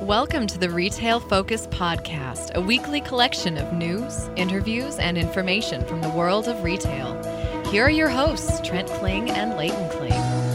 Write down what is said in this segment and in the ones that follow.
Welcome to the Retail Focus Podcast, a weekly collection of news, interviews, and information from the world of retail. Here are your hosts, Trent Kling and Leighton Kling.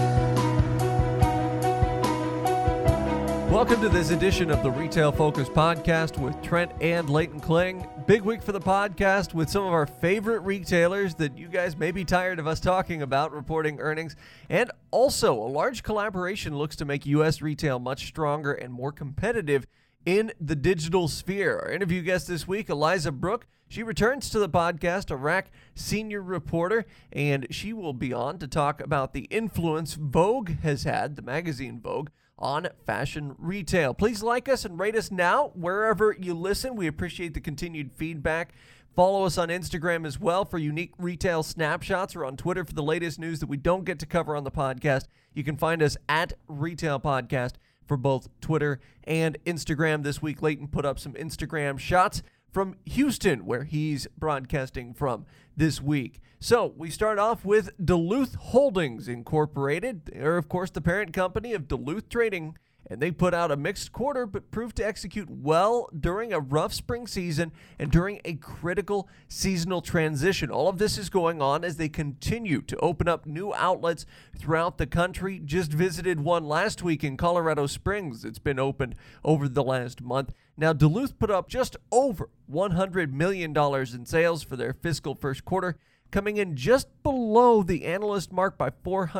Welcome to this edition of the Retail Focus Podcast with Trent and Leighton Kling. Big week for the podcast with some of our favorite retailers that you guys may be tired of us talking about reporting earnings. And also, a large collaboration looks to make U.S. retail much stronger and more competitive in the digital sphere. Our interview guest this week, Eliza Brooke. She returns to the podcast, a RAC senior reporter, and she will be on to talk about the influence Vogue has had, the magazine Vogue, on fashion retail. Please like us and rate us now wherever you listen. We appreciate the continued feedback. Follow us on Instagram as well for unique retail snapshots, or on Twitter for the latest news that we don't get to cover on the podcast. You can find us at Retail Podcast for both Twitter and Instagram. This week, Leighton put up some Instagram shots from Houston, where he's broadcasting from this week. So we start off with Duluth Holdings Incorporated. They're, of course, the parent company of Duluth Trading, and they put out a mixed quarter but proved to execute well during a rough spring season and during a critical seasonal transition. All of this is going on as they continue to open up new outlets throughout the country. Just visited one last week in Colorado Springs. It's been opened over the last month. Now, Duluth put up just over $100 million in sales for their fiscal first quarter, coming in just below the analyst mark by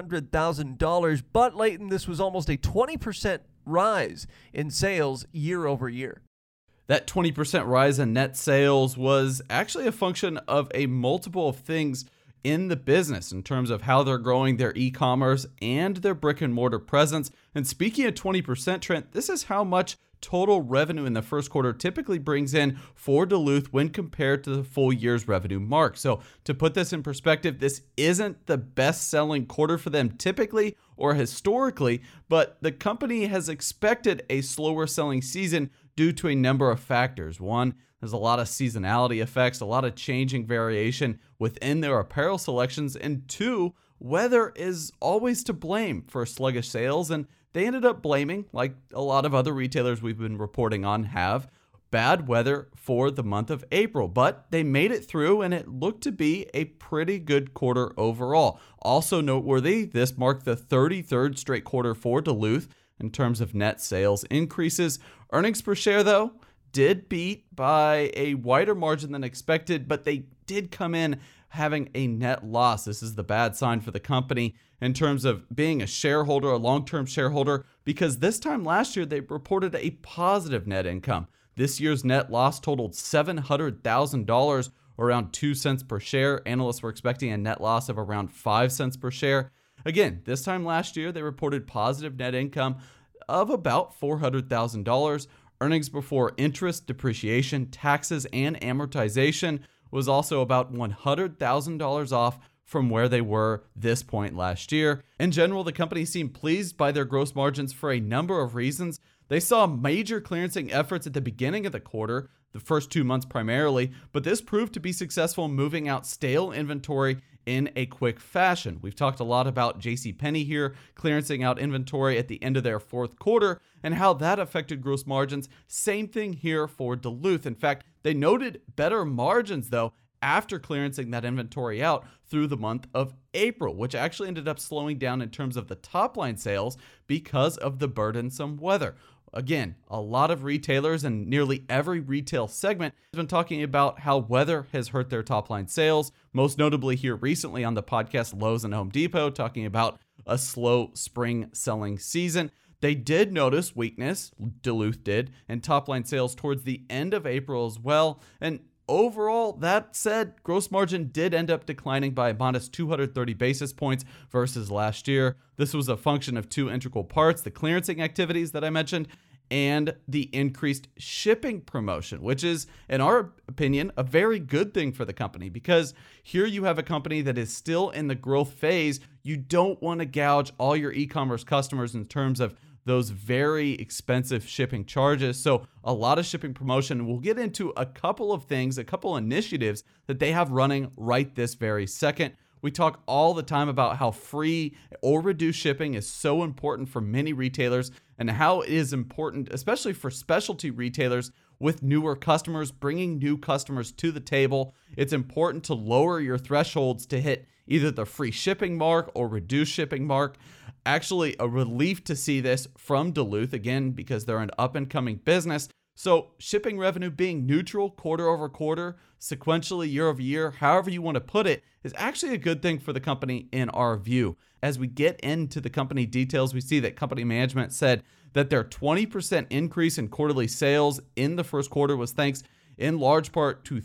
$400,000. But, Leighton, this was almost a 20% rise in sales year over year. That 20% rise in net sales was actually a function of a multiple of things in the business in terms of how they're growing their e-commerce and their brick and mortar presence. And speaking of 20%, Trent, this is how much total revenue in the first quarter typically brings in for Duluth when compared to the full year's revenue mark. So to put this in perspective, this isn't the best selling quarter for them typically or historically, but the company has expected a slower selling season due to a number of factors. One, there's a lot of seasonality effects, a lot of changing variation within their apparel selections. And two, weather is always to blame for sluggish sales, and they ended up blaming, like a lot of other retailers we've been reporting on have, bad weather for the month of April. But they made it through, and it looked to be a pretty good quarter overall. Also noteworthy, this marked the 33rd straight quarter for Duluth in terms of net sales increases. Earnings per share, though, did beat by a wider margin than expected, but they did come in having a net loss. This is the bad sign for the company in terms of being a shareholder, a long-term shareholder, because this time last year they reported a positive net income. This year's net loss totaled $700,000, or around 2 cents per share. Analysts were expecting a net loss of around 5 cents per share. Again, this time last year they reported positive net income of about $400,000. Earnings before interest, depreciation, taxes, and amortization was also about $100,000 off from where they were this point last year. In general, the company seemed pleased by their gross margins for a number of reasons. They saw major clearancing efforts at the beginning of the quarter, the first 2 months primarily, but this proved to be successful moving out stale inventory in a quick fashion. We've talked a lot about JCPenney here, clearancing out inventory at the end of their fourth quarter and how that affected gross margins. Same thing here for Duluth. In fact, they noted better margins, though, after clearancing that inventory out through the month of April, which actually ended up slowing down in terms of the top line sales because of the burdensome weather. Again, a lot of retailers and nearly every retail segment has been talking about how weather has hurt their top line sales, most notably here recently on the podcast, Lowe's and Home Depot, talking about a slow spring selling season. They did notice weakness, Duluth did, in top line sales towards the end of April as well. And overall, that said, gross margin did end up declining by a modest 230 basis points versus last year. This was a function of two integral parts: the clearancing activities that I mentioned and the increased shipping promotion, which is, in our opinion, a very good thing for the company, because here you have a company that is still in the growth phase. You don't want to gouge all your e-commerce customers in terms of those very expensive shipping charges. So a lot of shipping promotion. We'll get into a couple of things, a couple initiatives that they have running right this very second. We talk all the time about how free or reduced shipping is so important for many retailers and how it is important, especially for specialty retailers with newer customers, bringing new customers to the table. It's important to lower your thresholds to hit either the free shipping mark or reduced shipping mark. Actually, a relief to see this from Duluth, again, because they're an up-and-coming business. So shipping revenue being neutral quarter over quarter, sequentially year over year, however you want to put it, is actually a good thing for the company in our view. As we get into the company details, we see that company management said that their 20% increase in quarterly sales in the first quarter was thanks in large part to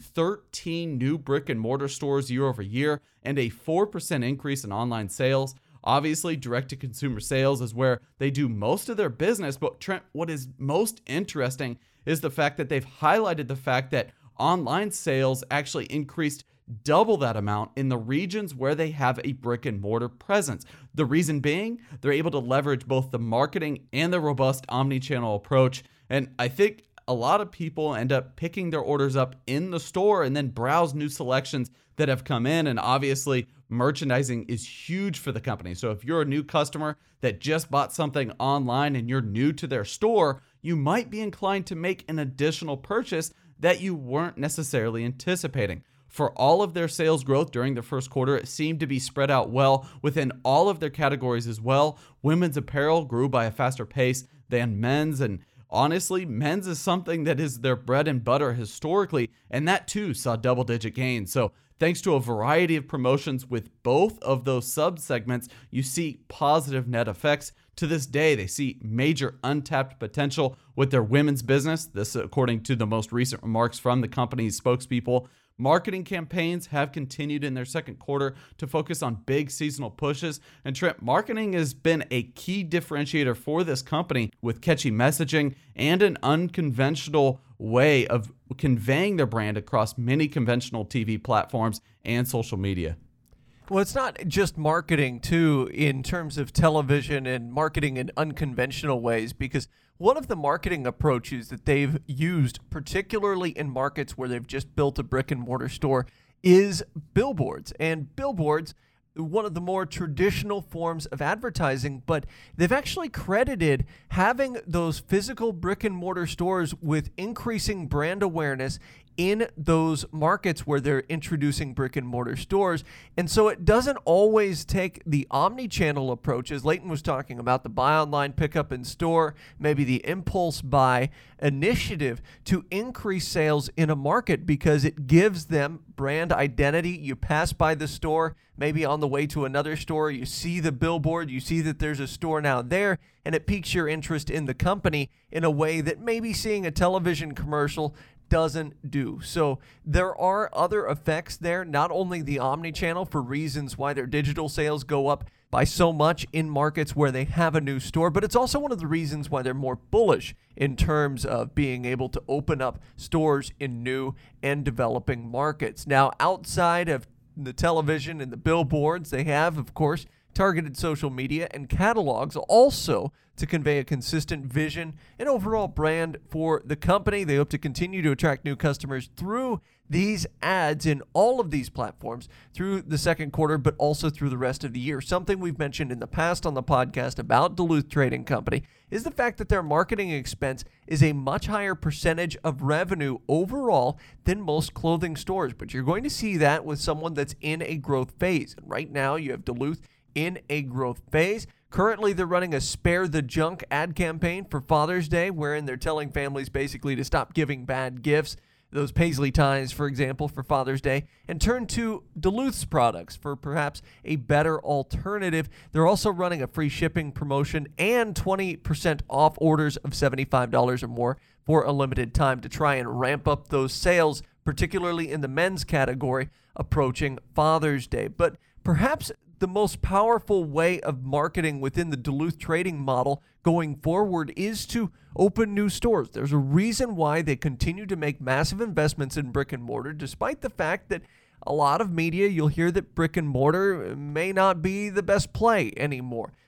13 new brick and mortar stores year over year and a 4% increase in online sales. Obviously, direct-to-consumer sales is where they do most of their business, but Trent, what is most interesting is the fact that they've highlighted the fact that online sales actually increased double that amount in the regions where they have a brick and mortar presence. The reason being, they're able to leverage both the marketing and the robust omni-channel approach. And I think a lot of people end up picking their orders up in the store and then browse new selections that have come in. And obviously, merchandising is huge for the company. So if you're a new customer that just bought something online and you're new to their store, you might be inclined to make an additional purchase that you weren't necessarily anticipating. For all of their sales growth during the first quarter, it seemed to be spread out well within all of their categories as well. Women's apparel grew by a faster pace than men's, and honestly, men's is something that is their bread and butter historically, and that too saw double-digit gains. So thanks to a variety of promotions with both of those sub-segments, you see positive net effects. To this day, they see major untapped potential with their women's business. This, according to the most recent remarks from the company's spokespeople. Marketing campaigns have continued in their second quarter to focus on big seasonal pushes. And Trent, marketing has been a key differentiator for this company with catchy messaging and an unconventional way of conveying their brand across many conventional TV platforms and social media. Well, it's not just marketing, too, in terms of television and marketing in unconventional ways, because one of the marketing approaches that they've used, particularly in markets where they've just built a brick and mortar store, is billboards. And billboards, one of the more traditional forms of advertising, but they've actually credited having those physical brick and mortar stores with increasing brand awareness in those markets where they're introducing brick and mortar stores. And so it doesn't always take the omni-channel approach, as Leighton was talking about, the buy online, pick up in store, maybe the impulse buy initiative to increase sales in a market because it gives them brand identity. You pass by the store, maybe on the way to another store, you see the billboard, you see that there's a store now there, and it piques your interest in the company in a way that maybe seeing a television commercial doesn't do. So there are other effects there, not only the omni-channel for reasons why their digital sales go up by so much in markets where they have a new store, but it's also one of the reasons why they're more bullish in terms of being able to open up stores in new and developing markets. Now, outside of the television and the billboards, they have, of course, targeted social media and catalogs also to convey a consistent vision and overall brand for the company. They hope to continue to attract new customers through these ads in all of these platforms through the second quarter, but also through the rest of the year. Something we've mentioned in the past on the podcast about Duluth Trading Company is the fact that their marketing expense is a much higher percentage of revenue overall than most clothing stores. But you're going to see that with someone that's in a growth phase. And right now you have Duluth in a growth phase. Currently, they're running a Spare the Junk ad campaign for Father's Day, wherein they're telling families basically to stop giving bad gifts, those paisley ties, for example, for Father's Day, and turn to Duluth's products for perhaps a better alternative. They're also running a free shipping promotion and 20% off orders of $75 or more for a limited time to try and ramp up those sales, particularly in the men's category, approaching Father's Day. But perhaps the most powerful way of marketing within the Duluth trading model going forward is to open new stores. There's a reason why they continue to make massive investments in brick and mortar, despite the fact that a lot of media, you'll hear that brick and mortar may not be the best play anymore.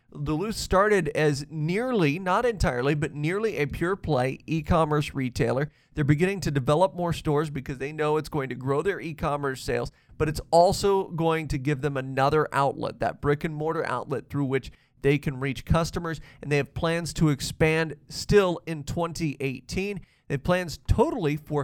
Duluth started as nearly, not entirely, but nearly a pure play e-commerce retailer. They're beginning to develop more stores because they know it's going to grow their e-commerce sales, but it's also going to give them another outlet, that brick and mortar outlet through which they can reach customers, and they have plans to expand still in 2018. They have plans totally for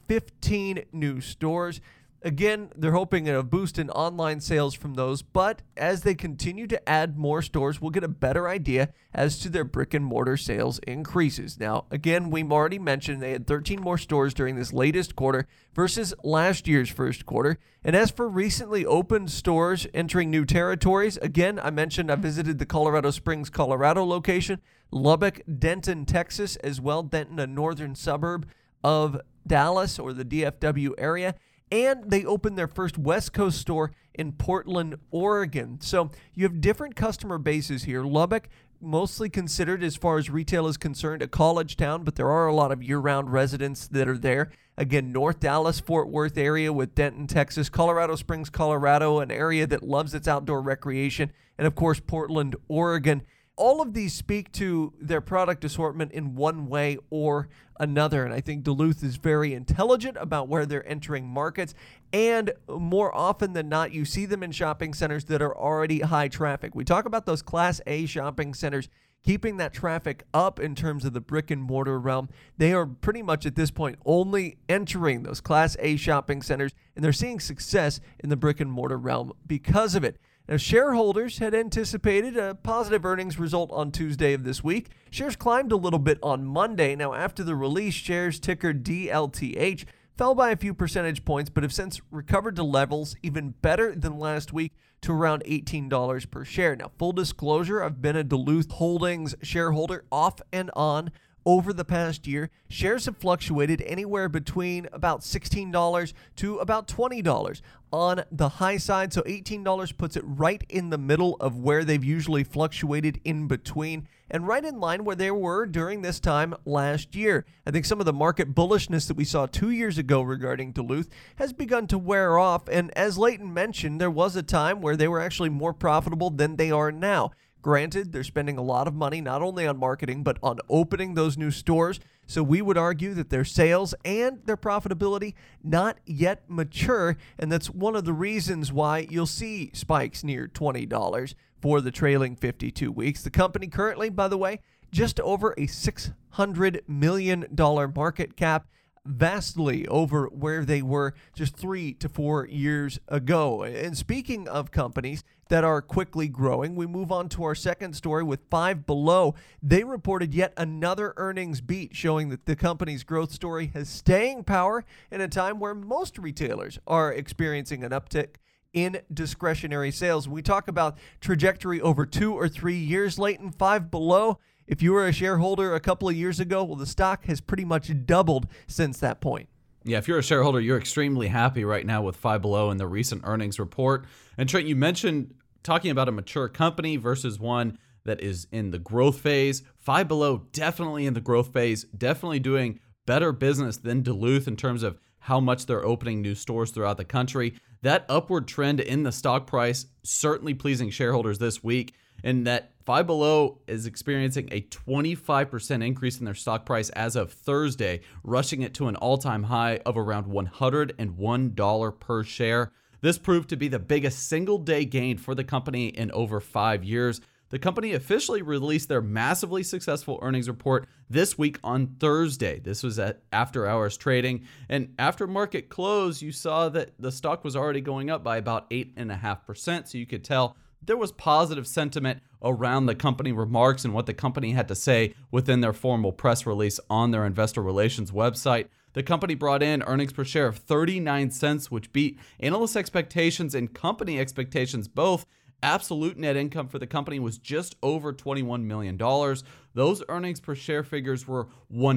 15 new stores. Again, they're hoping a boost in online sales from those, but as they continue to add more stores, we'll get a better idea as to their brick and mortar sales increases. Now, again, we already mentioned they had 13 more stores during this latest quarter versus last year's first quarter. And as for recently opened stores entering new territories, again, I mentioned I visited the Colorado Springs, Colorado location, Lubbock, Denton, Texas, as well. Denton, a northern suburb of Dallas or the DFW area. And they opened their first West Coast store in Portland, Oregon. So you have different customer bases here. Lubbock, mostly considered as far as retail is concerned a college town, but there are a lot of year-round residents that are there. Again, North Dallas, Fort Worth area with Denton, Texas, Colorado Springs, Colorado, an area that loves its outdoor recreation, and of course Portland, Oregon. All of these speak to their product assortment in one way or another, and I think Duluth is very intelligent about where they're entering markets, and more often than not, you see them in shopping centers that are already high traffic. We talk about those Class A shopping centers keeping that traffic up in terms of the brick and mortar realm. They are pretty much at this point only entering those Class A shopping centers, and they're seeing success in the brick and mortar realm because of it. Now, shareholders had anticipated a positive earnings result on Tuesday of this week. Shares climbed a little bit on Monday. Now, after the release, shares ticker DLTH fell by a few percentage points, but have since recovered to levels even better than last week to around $18 per share. Now, full disclosure, I've been a Duluth Holdings shareholder off and on over the past year. Shares have fluctuated anywhere between about $16 to about $20 on the high side. So $18 puts it right in the middle of where they've usually fluctuated in between, and right in line where they were during this time last year. I think some of the market bullishness that we saw 2 years ago regarding Duluth has begun to wear off. And as Leighton mentioned, there was a time where they were actually more profitable than they are now. Granted, they're spending a lot of money not only on marketing, but on opening those new stores. So we would argue that their sales and their profitability not yet mature. And that's one of the reasons why you'll see spikes near $20 for the trailing 52 weeks. The company currently, by the way, just over a $600 million market cap, vastly over where they were just 3 to 4 years ago. And speaking of companies that are quickly growing, we move on to our second story with Five Below. They reported yet another earnings beat, showing that the company's growth story has staying power in a time where most retailers are experiencing an uptick in discretionary sales. We talk about trajectory over 2 or 3 years. Leighton, Five Below, if you were a shareholder a couple of years ago, well, the stock has pretty much doubled since that point. Yeah, if you're a shareholder, you're extremely happy right now with Five Below and the recent earnings report. And Trent, you mentioned talking about a mature company versus one that is in the growth phase. Five Below definitely in the growth phase, definitely doing better business than Duluth in terms of how much they're opening new stores throughout the country. That upward trend in the stock price certainly pleasing shareholders this week, and that Five Below is experiencing a 25% increase in their stock price as of Thursday, rushing it to an all-time high of around $101 per share. This proved to be the biggest single-day gain for the company in over 5 years. The company officially released their massively successful earnings report this week on Thursday. This was at after-hours trading, and after market close, you saw that the stock was already going up by about 8.5%, so you could tell there was positive sentiment around the company remarks and what the company had to say within their formal press release on their investor relations website. The company brought in earnings per share of 39 cents, which beat analyst expectations and company expectations both. Absolute net income for the company was just over $21 million. Those earnings per share figures were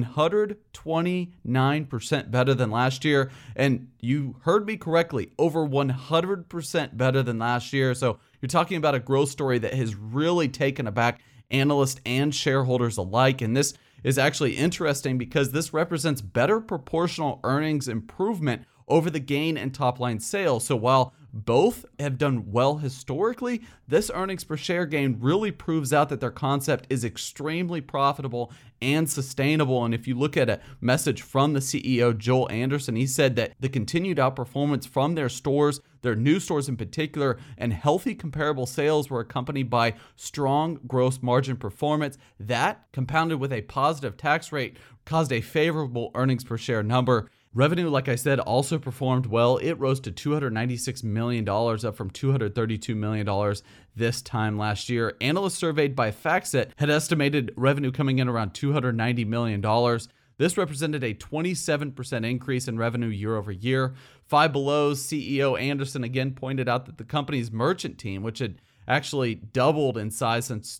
129% better than last year. And you heard me correctly, over 100% better than last year. So you're talking about a growth story that has really taken aback analysts and shareholders alike. And this is actually interesting because this represents better proportional earnings improvement over the gain in top line sales. So while both have done well historically, this earnings per share gain really proves out that their concept is extremely profitable and sustainable. And if you look at a message from the CEO, Joel Anderson, he said that the continued outperformance from their stores, their new stores in particular, and healthy comparable sales were accompanied by strong gross margin performance. That, compounded with a positive tax rate, caused a favorable earnings per share number. Revenue, like I said, also performed well. It rose to $296 million, up from $232 million this time last year. Analysts surveyed by FactSet had estimated revenue coming in around $290 million. This represented a 27% increase in revenue year over year. Five Below's CEO Anderson again pointed out that the company's merchant team, which had actually doubled in size since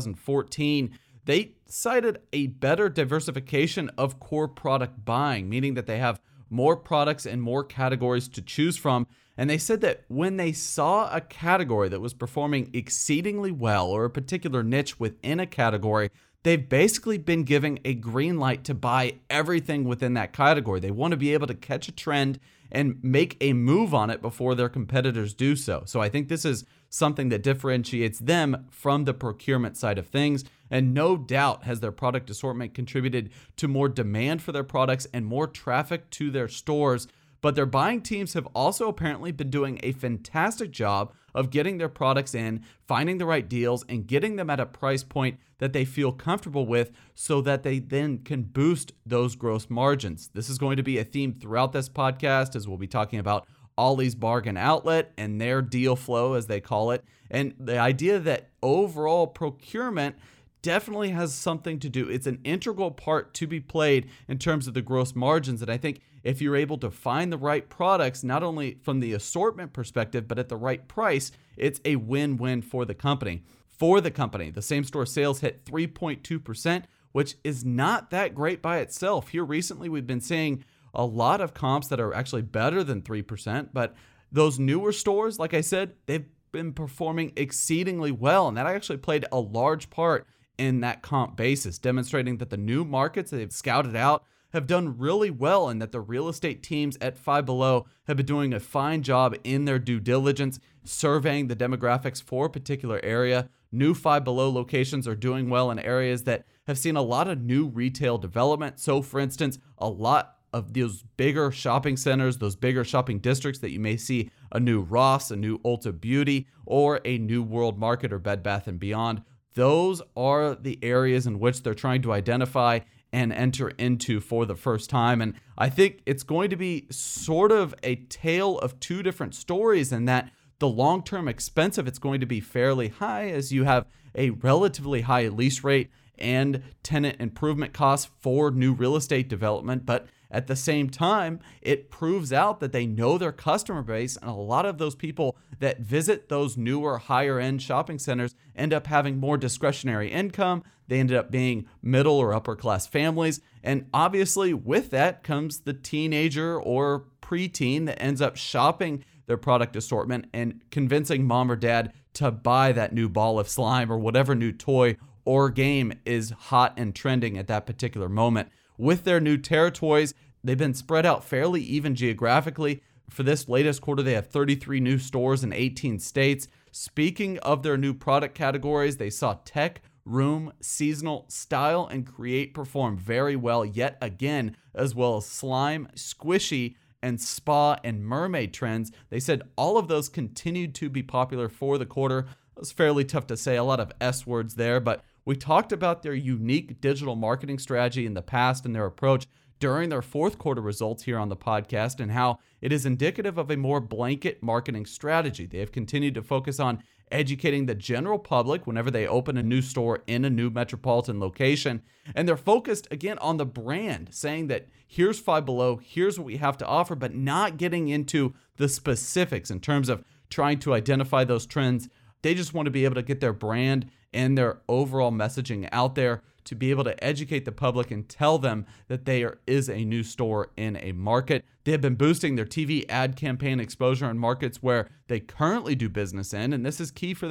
2014, they cited a better diversification of core product buying, meaning that they have more products and more categories to choose from. And they said that when they saw a category that was performing exceedingly well, or a particular niche within a category, they've basically been giving a green light to buy everything within that category. They want to be able to catch a trend and make a move on it before their competitors do so. So I think this is something that differentiates them from the procurement side of things. And no doubt has their product assortment contributed to more demand for their products and more traffic to their stores. But their buying teams have also apparently been doing a fantastic job of getting their products in, finding the right deals, and getting them at a price point that they feel comfortable with so that they then can boost those gross margins. This is going to be a theme throughout this podcast, as we'll be talking about Ollie's Bargain Outlet and their deal flow, as they call it. And the idea that overall procurement definitely has something to do. It's an integral part to be played in terms of the gross margins. And I think if you're able to find the right products, not only from the assortment perspective, but at the right price, it's a win-win for the company. For the company, the same-store sales hit 3.2%, which is not that great by itself. Here recently, we've been seeing a lot of comps that are actually better than 3%, but those newer stores, like I said, they've been performing exceedingly well, and that actually played a large part in that comp basis, demonstrating that the new markets that they've scouted out have done really well, and that the real estate teams at Five Below have been doing a fine job in their due diligence, surveying the demographics for a particular area. New Five Below locations are doing well in areas that have seen a lot of new retail development. So, for instance, a lot of those bigger shopping centers, those bigger shopping districts that you may see a new Ross, a new Ulta Beauty, or a new World Market or Bed Bath & Beyond. Those are the areas in which they're trying to identify and enter into for the first time. And I think it's going to be sort of a tale of two different stories, in that the long-term expense of it's going to be fairly high, as you have a relatively high lease rate and tenant improvement costs for new real estate development. But at the same time, it proves out that they know their customer base, and a lot of those people that visit those newer, higher-end shopping centers end up having more discretionary income. They ended up being middle or upper-class families, and obviously with that comes the teenager or preteen that ends up shopping their product assortment and convincing mom or dad to buy that new ball of slime or whatever new toy or game is hot and trending at that particular moment. With their new territories, they've been spread out fairly even geographically. For this latest quarter, they have 33 new stores in 18 states. Speaking of their new product categories, they saw tech, room, seasonal, style, and create perform very well yet again, as well as slime, squishy, and spa and mermaid trends. They said all of those continued to be popular for the quarter. It was fairly tough to say, a lot of S words there, but we talked about their unique digital marketing strategy in the past and their approach during their fourth quarter results here on the podcast, and how it is indicative of a more blanket marketing strategy. They have continued to focus on educating the general public whenever they open a new store in a new metropolitan location. And they're focused, again, on the brand, saying that here's Five Below, here's what we have to offer, but not getting into the specifics in terms of trying to identify those trends. They just want to be able to get their brand and their overall messaging out there to be able to educate the public and tell them that there is a new store in a market. They have been boosting their TV ad campaign exposure in markets where they currently do business in, and this is key for them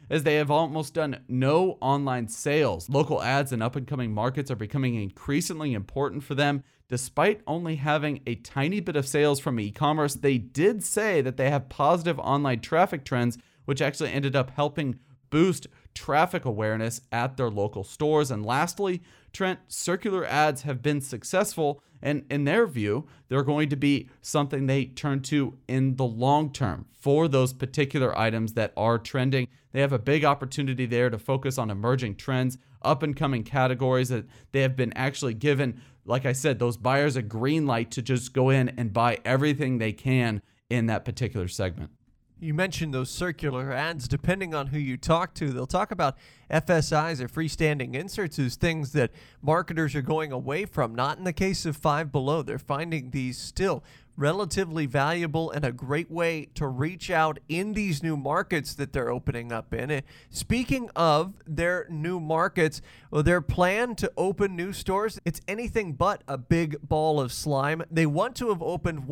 as they have almost done no online sales. Local ads in up-and-coming markets are becoming increasingly important for them. Despite only having a tiny bit of sales from e-commerce, they did say that they have positive online traffic trends, which actually ended up helping boost traffic awareness at their local stores. And lastly, Trent, circular ads have been successful, and in their view, they're going to be something they turn to in the long term for those particular items that are trending. They have a big opportunity there to focus on emerging trends, up and coming categories that they have been actually given, like I said, those buyers a green light to just go in and buy everything they can in that particular segment. You mentioned those circular ads. Depending on who you talk to, they'll talk about FSIs or freestanding inserts as things that marketers are going away from. Not in the case of Five Below. They're finding these still relatively valuable and a great way to reach out in these new markets that they're opening up in. Speaking of their new markets, their plan to open new stores, it's anything but a big ball of slime. They want to have opened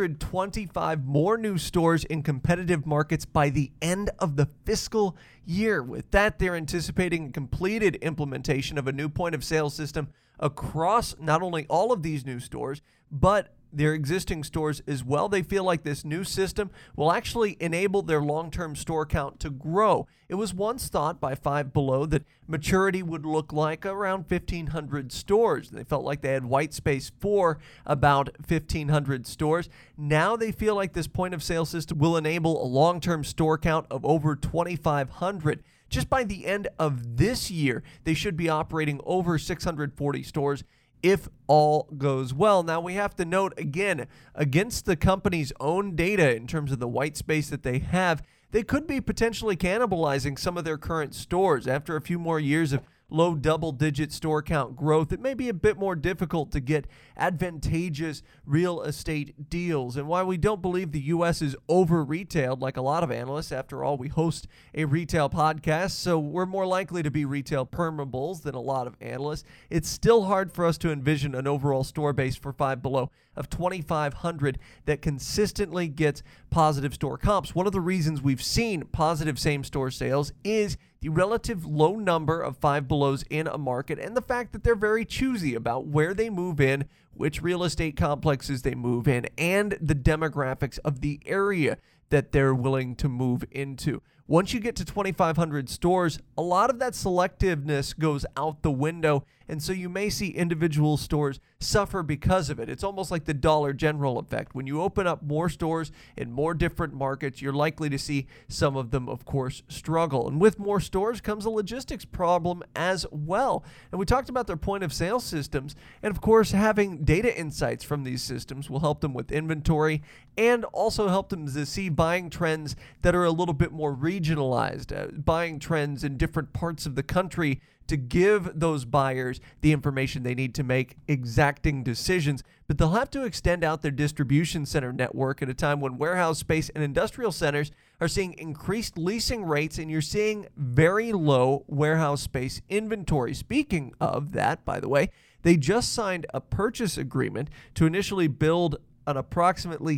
125 more new stores in competitive markets by the end of the fiscal year. With that, they're anticipating a completed implementation of a new point of sale system across not only all of these new stores, but their existing stores as well. They feel like this new system will actually enable their long-term store count to grow. It was once thought by Five Below that maturity would look like around 1,500 stores. They felt like they had white space for about 1,500 stores. Now they feel like this point of sale system will enable a long-term store count of over 2,500. Just by the end of this year, they should be operating over 640 stores if all goes well. Now, we have to note, again, against the company's own data in terms of the white space that they have, they could be potentially cannibalizing some of their current stores. After a few more years of low double-digit store count growth, it may be a bit more difficult to get advantageous real estate deals. And while we don't believe the U.S. is over-retailed like a lot of analysts, after all, we host a retail podcast, so we're more likely to be retail permeables than a lot of analysts, it's still hard for us to envision an overall store base for Five Below of 2,500 that consistently gets positive store comps. One of the reasons we've seen positive same-store sales is the relative low number of Five Belows in a market and the fact that they're very choosy about where they move in, which real estate complexes they move in, and the demographics of the area that they're willing to move into. Once you get to 2,500 stores, a lot of that selectiveness goes out the window, and so you may see individual stores suffer because of it. It's almost like the Dollar General effect. When you open up more stores in more different markets, you're likely to see some of them, of course, struggle. And with more stores comes a logistics problem as well. And we talked about their point of sale systems, and of course, having data insights from these systems will help them with inventory and also help them to see buying trends that are a little bit more regionalized, buying trends in different parts of the country to give those buyers the information they need to make exacting decisions. But they'll have to extend out their distribution center network at a time when warehouse space and industrial centers are seeing increased leasing rates, and you're seeing very low warehouse space inventory. Speaking of that, by the way, they just signed a purchase agreement to initially build an approximately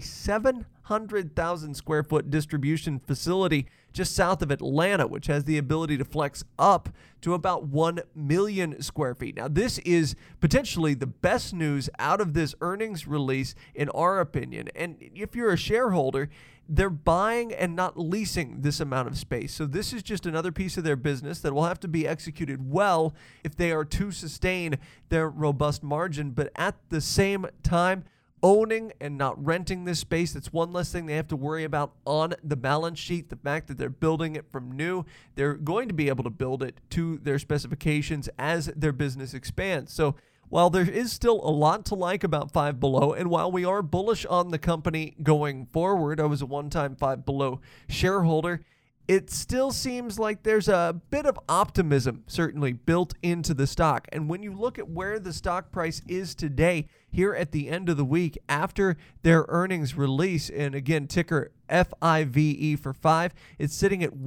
700,000 square foot distribution facility just south of Atlanta, which has the ability to flex up to about 1 million square feet. Now, this is potentially the best news out of this earnings release, in our opinion. And if you're a shareholder, they're buying and not leasing this amount of space. So this is just another piece of their business that will have to be executed well if they are to sustain their robust margin. But at the same time, owning and not renting this space, that's one less thing they have to worry about on the balance sheet. The fact that they're building it from new, they're going to be able to build it to their specifications as their business expands. So while there is still a lot to like about Five Below, and while we are bullish on the company going forward, I was a one-time Five Below shareholder, it still seems like there's a bit of optimism certainly built into the stock. And when you look at where the stock price is today, here at the end of the week after their earnings release, and again, ticker FIVE for 5, it's sitting at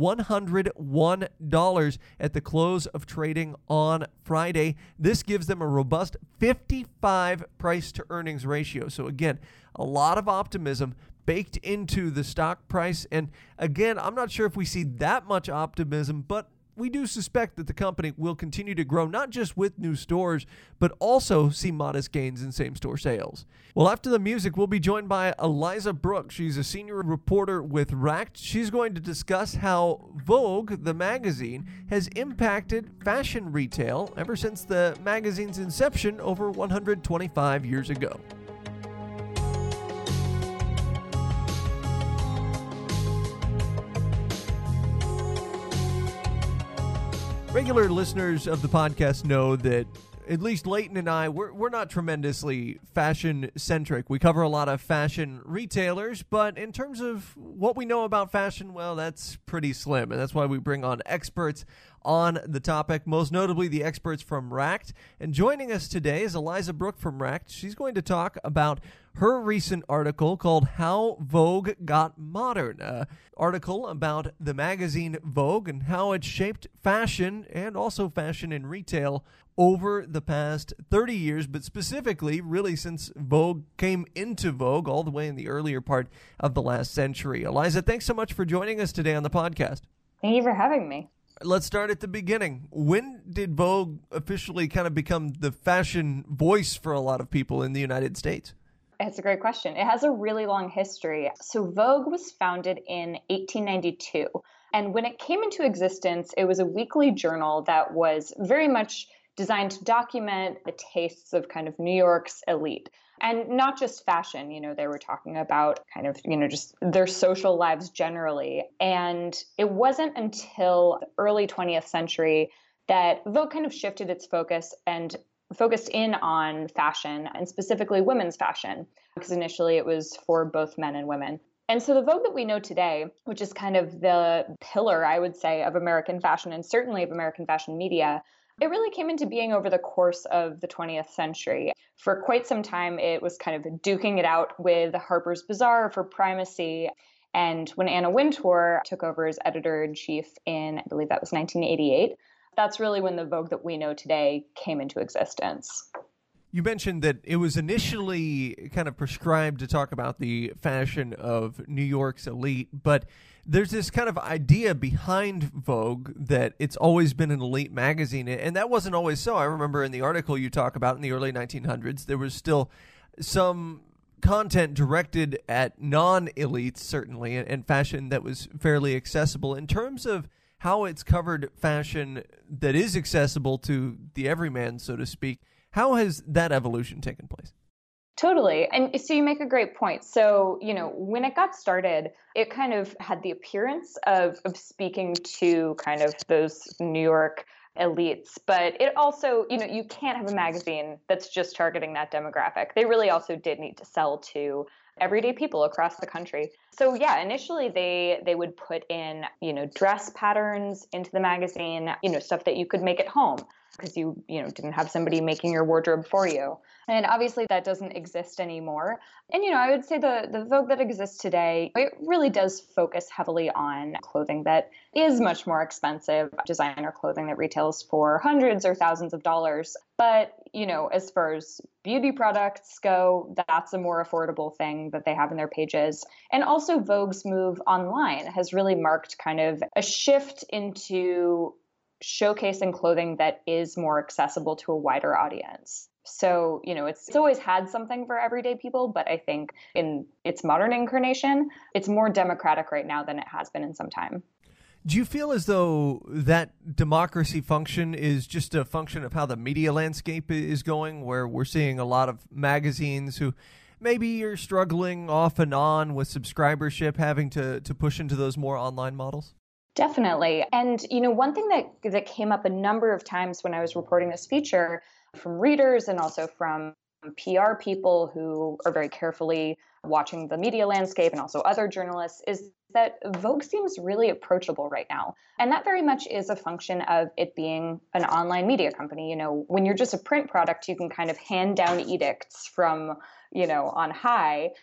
$101 at the close of trading on Friday. This gives them a robust 55 price to earnings ratio. So again, a lot of optimism baked into the stock price. And again, I'm not sure if we see that much optimism, but we do suspect that the company will continue to grow, not just with new stores, but also see modest gains in same-store sales. Well, after the music, we'll be joined by Eliza Brooks. She's a senior reporter with Racked. She's going to discuss how Vogue, the magazine, has impacted fashion retail ever since the magazine's inception over 125 years ago. Regular listeners of the podcast know that at least Leighton and I, we're not tremendously fashion-centric. We cover a lot of fashion retailers, but in terms of what we know about fashion, well, that's pretty slim, and that's why we bring on experts on the topic, most notably the experts from Racked. And joining us today is Eliza Brooks from Racked. She's going to talk about her recent article called How Vogue Got Modern, an article about the magazine Vogue and how it shaped fashion and also fashion in retail over the past 30 years, but specifically really since Vogue came into Vogue all the way in the earlier part of the last century. Eliza, thanks so much for joining us today on the podcast. Thank you for having me. Let's start at the beginning. When did Vogue officially kind of become the fashion voice for a lot of people in the United States? It's a great question. It has a really long history. So Vogue was founded in 1892. And when it came into existence, it was a weekly journal that was very much designed to document the tastes of kind of New York's elite. And not just fashion, they were talking about kind of, just their social lives generally. And it wasn't until the early 20th century that Vogue kind of shifted its focus and focused in on fashion, and specifically women's fashion, because initially it was for both men and women. And so the Vogue that we know today, which is kind of the pillar, I would say, of American fashion and certainly of American fashion media, it really came into being over the course of the 20th century. For quite some time, it was kind of duking it out with Harper's Bazaar for primacy. And when Anna Wintour took over as editor-in-chief in, I believe that was 1988, that's really when the Vogue that we know today came into existence. You mentioned that it was initially kind of prescribed to talk about the fashion of New York's elite, but there's this kind of idea behind Vogue that it's always been an elite magazine, and that wasn't always so. I remember in the article you talk about in the early 1900s, there was still some content directed at non-elites, certainly, and fashion that was fairly accessible. In terms of how it's covered fashion that is accessible to the everyman, so to speak, how has that evolution taken place? Totally. And so you make a great point. So, when it got started, it kind of had the appearance of speaking to kind of those New York elites, but it also, you can't have a magazine that's just targeting that demographic. They really also did need to sell to everyday people across the country. So yeah, initially they would put in, dress patterns into the magazine, stuff that you could make at home because you didn't have somebody making your wardrobe for you. And obviously that doesn't exist anymore. And, I would say the Vogue that exists today, it really does focus heavily on clothing that is much more expensive, designer clothing that retails for hundreds or thousands of dollars. But, as far as beauty products go, that's a more affordable thing that they have in their pages. And also Vogue's move online has really marked kind of a shift into showcasing clothing that is more accessible to a wider audience. So, it's always had something for everyday people, but I think in its modern incarnation, it's more democratic right now than it has been in some time. Do you feel as though that democracy function is just a function of how the media landscape is going, where we're seeing a lot of magazines who maybe are struggling off and on with subscribership, having to push into those more online models? Definitely. And, one thing that came up a number of times when I was reporting this feature from readers and also from PR people who are very carefully watching the media landscape and also other journalists is that Vogue seems really approachable right now. And that very much is a function of it being an online media company. When you're just a print product, you can kind of hand down edicts from, on high.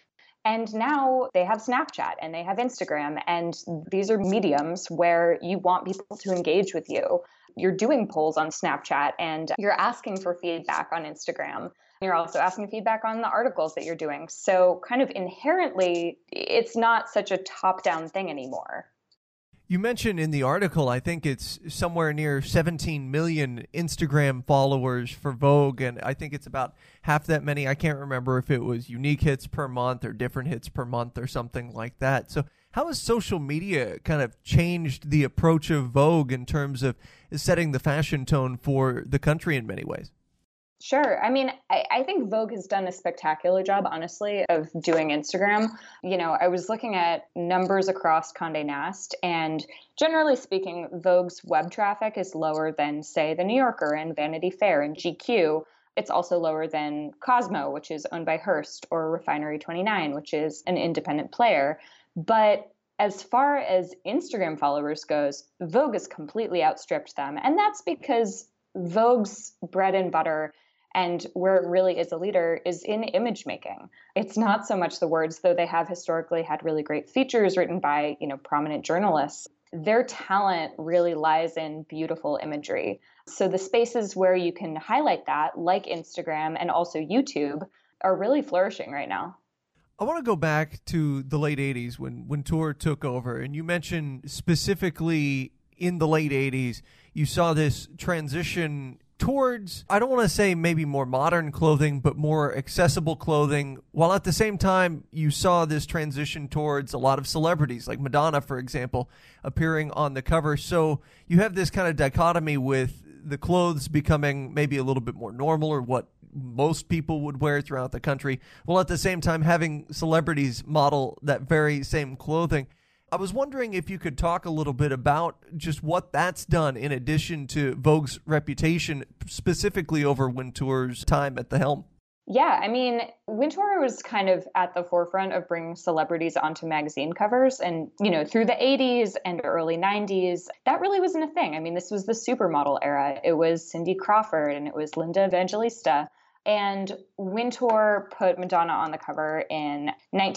And now they have Snapchat and they have Instagram. And these are mediums where you want people to engage with you. You're doing polls on Snapchat and you're asking for feedback on Instagram. You're also asking feedback on the articles that you're doing. So kind of inherently, it's not such a top-down thing anymore. You mentioned in the article, I think it's somewhere near 17 million Instagram followers for Vogue, and I think it's about half that many. I can't remember if it was unique hits per month or different hits per month or something like that. So how has social media kind of changed the approach of Vogue in terms of setting the fashion tone for the country in many ways? Sure. I mean, I think Vogue has done a spectacular job, honestly, of doing Instagram. I was looking at numbers across Condé Nast, and generally speaking, Vogue's web traffic is lower than, say, The New Yorker and Vanity Fair and GQ. It's also lower than Cosmo, which is owned by Hearst, or Refinery 29, which is an independent player. But as far as Instagram followers goes, Vogue has completely outstripped them. And that's because Vogue's bread and butter and where it really is a leader is in image making. It's not so much the words, though they have historically had really great features written by, prominent journalists. Their talent really lies in beautiful imagery. So the spaces where you can highlight that, like Instagram and also YouTube, are really flourishing right now. I want to go back to the late 80s when Tour took over. And you mentioned specifically in the late 80s, you saw this transition towards, I don't want to say maybe more modern clothing, but more accessible clothing, while at the same time you saw this transition towards a lot of celebrities, like Madonna, for example, appearing on the cover. So you have this kind of dichotomy with the clothes becoming maybe a little bit more normal, or what most people would wear throughout the country, while at the same time having celebrities model that very same clothing. I was wondering if you could talk a little bit about just what that's done in addition to Vogue's reputation, specifically over Wintour's time at the helm. Yeah, I mean, Wintour was kind of at the forefront of bringing celebrities onto magazine covers. And, through the 80s and early 90s, that really wasn't a thing. I mean, this was the supermodel era. It was Cindy Crawford and it was Linda Evangelista. And Wintour put Madonna on the cover in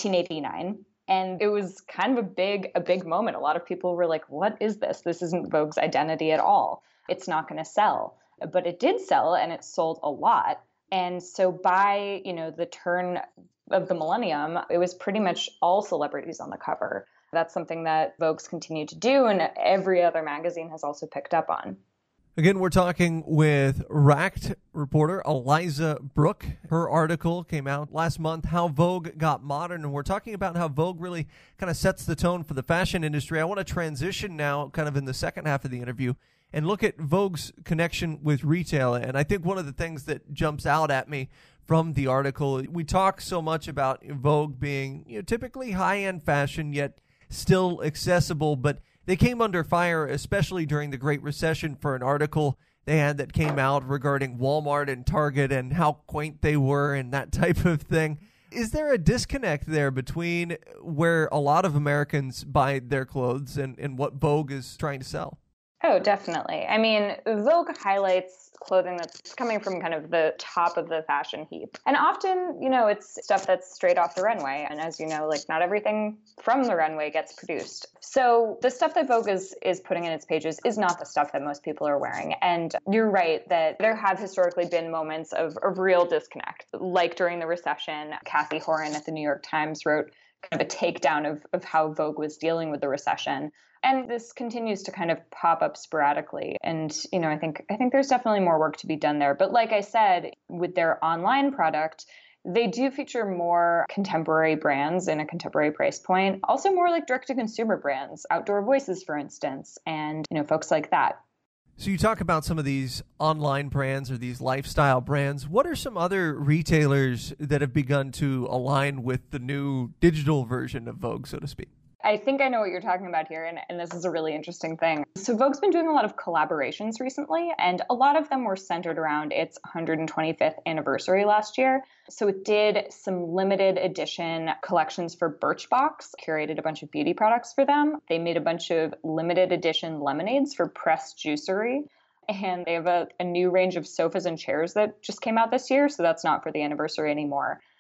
1989. And it was kind of a big moment. A lot of people were like, what is this? This isn't Vogue's identity at all. It's not going to sell. But it did sell, and it sold a lot. And so by, the turn of the millennium, it was pretty much all celebrities on the cover. That's something that Vogue's continued to do, and every other magazine has also picked up on. Again, we're talking with Racked reporter Eliza Brooke. Her article came out last month, How Vogue Got Modern, and we're talking about how Vogue really kind of sets the tone for the fashion industry. I want to transition now kind of in the second half of the interview and look at Vogue's connection with retail. And I think one of the things that jumps out at me from the article, we talk so much about Vogue being typically high-end fashion, yet still accessible, but they came under fire, especially during the Great Recession, for an article they had that came out regarding Walmart and Target and how quaint they were and that type of thing. Is there a disconnect there between where a lot of Americans buy their clothes and what Vogue is trying to sell? Oh, definitely. I mean, Vogue highlights clothing that's coming from kind of the top of the fashion heap. And often, it's stuff that's straight off the runway. And as you know, not everything from the runway gets produced. So the stuff that Vogue is putting in its pages is not the stuff that most people are wearing. And you're right that there have historically been moments of real disconnect. Like during the recession, Kathy Horan at the New York Times wrote kind of a takedown of how Vogue was dealing with the recession. And this continues to kind of pop up sporadically. And, I think there's definitely more work to be done there. But like I said, with their online product, they do feature more contemporary brands in a contemporary price point. Also more like direct-to-consumer brands, Outdoor Voices, for instance, and, folks like that. So you talk about some of these online brands or these lifestyle brands. What are some other retailers that have begun to align with the new digital version of Vogue, so to speak? I think I know what you're talking about here, and this is a really interesting thing. So Vogue's been doing a lot of collaborations recently, and a lot of them were centered around its 125th anniversary last year. So it did some limited edition collections for Birchbox, curated a bunch of beauty products for them. They made a bunch of limited edition lemonades for Press Juicery. And they have a new range of sofas and chairs that just came out this year, so that's not for the anniversary anymore.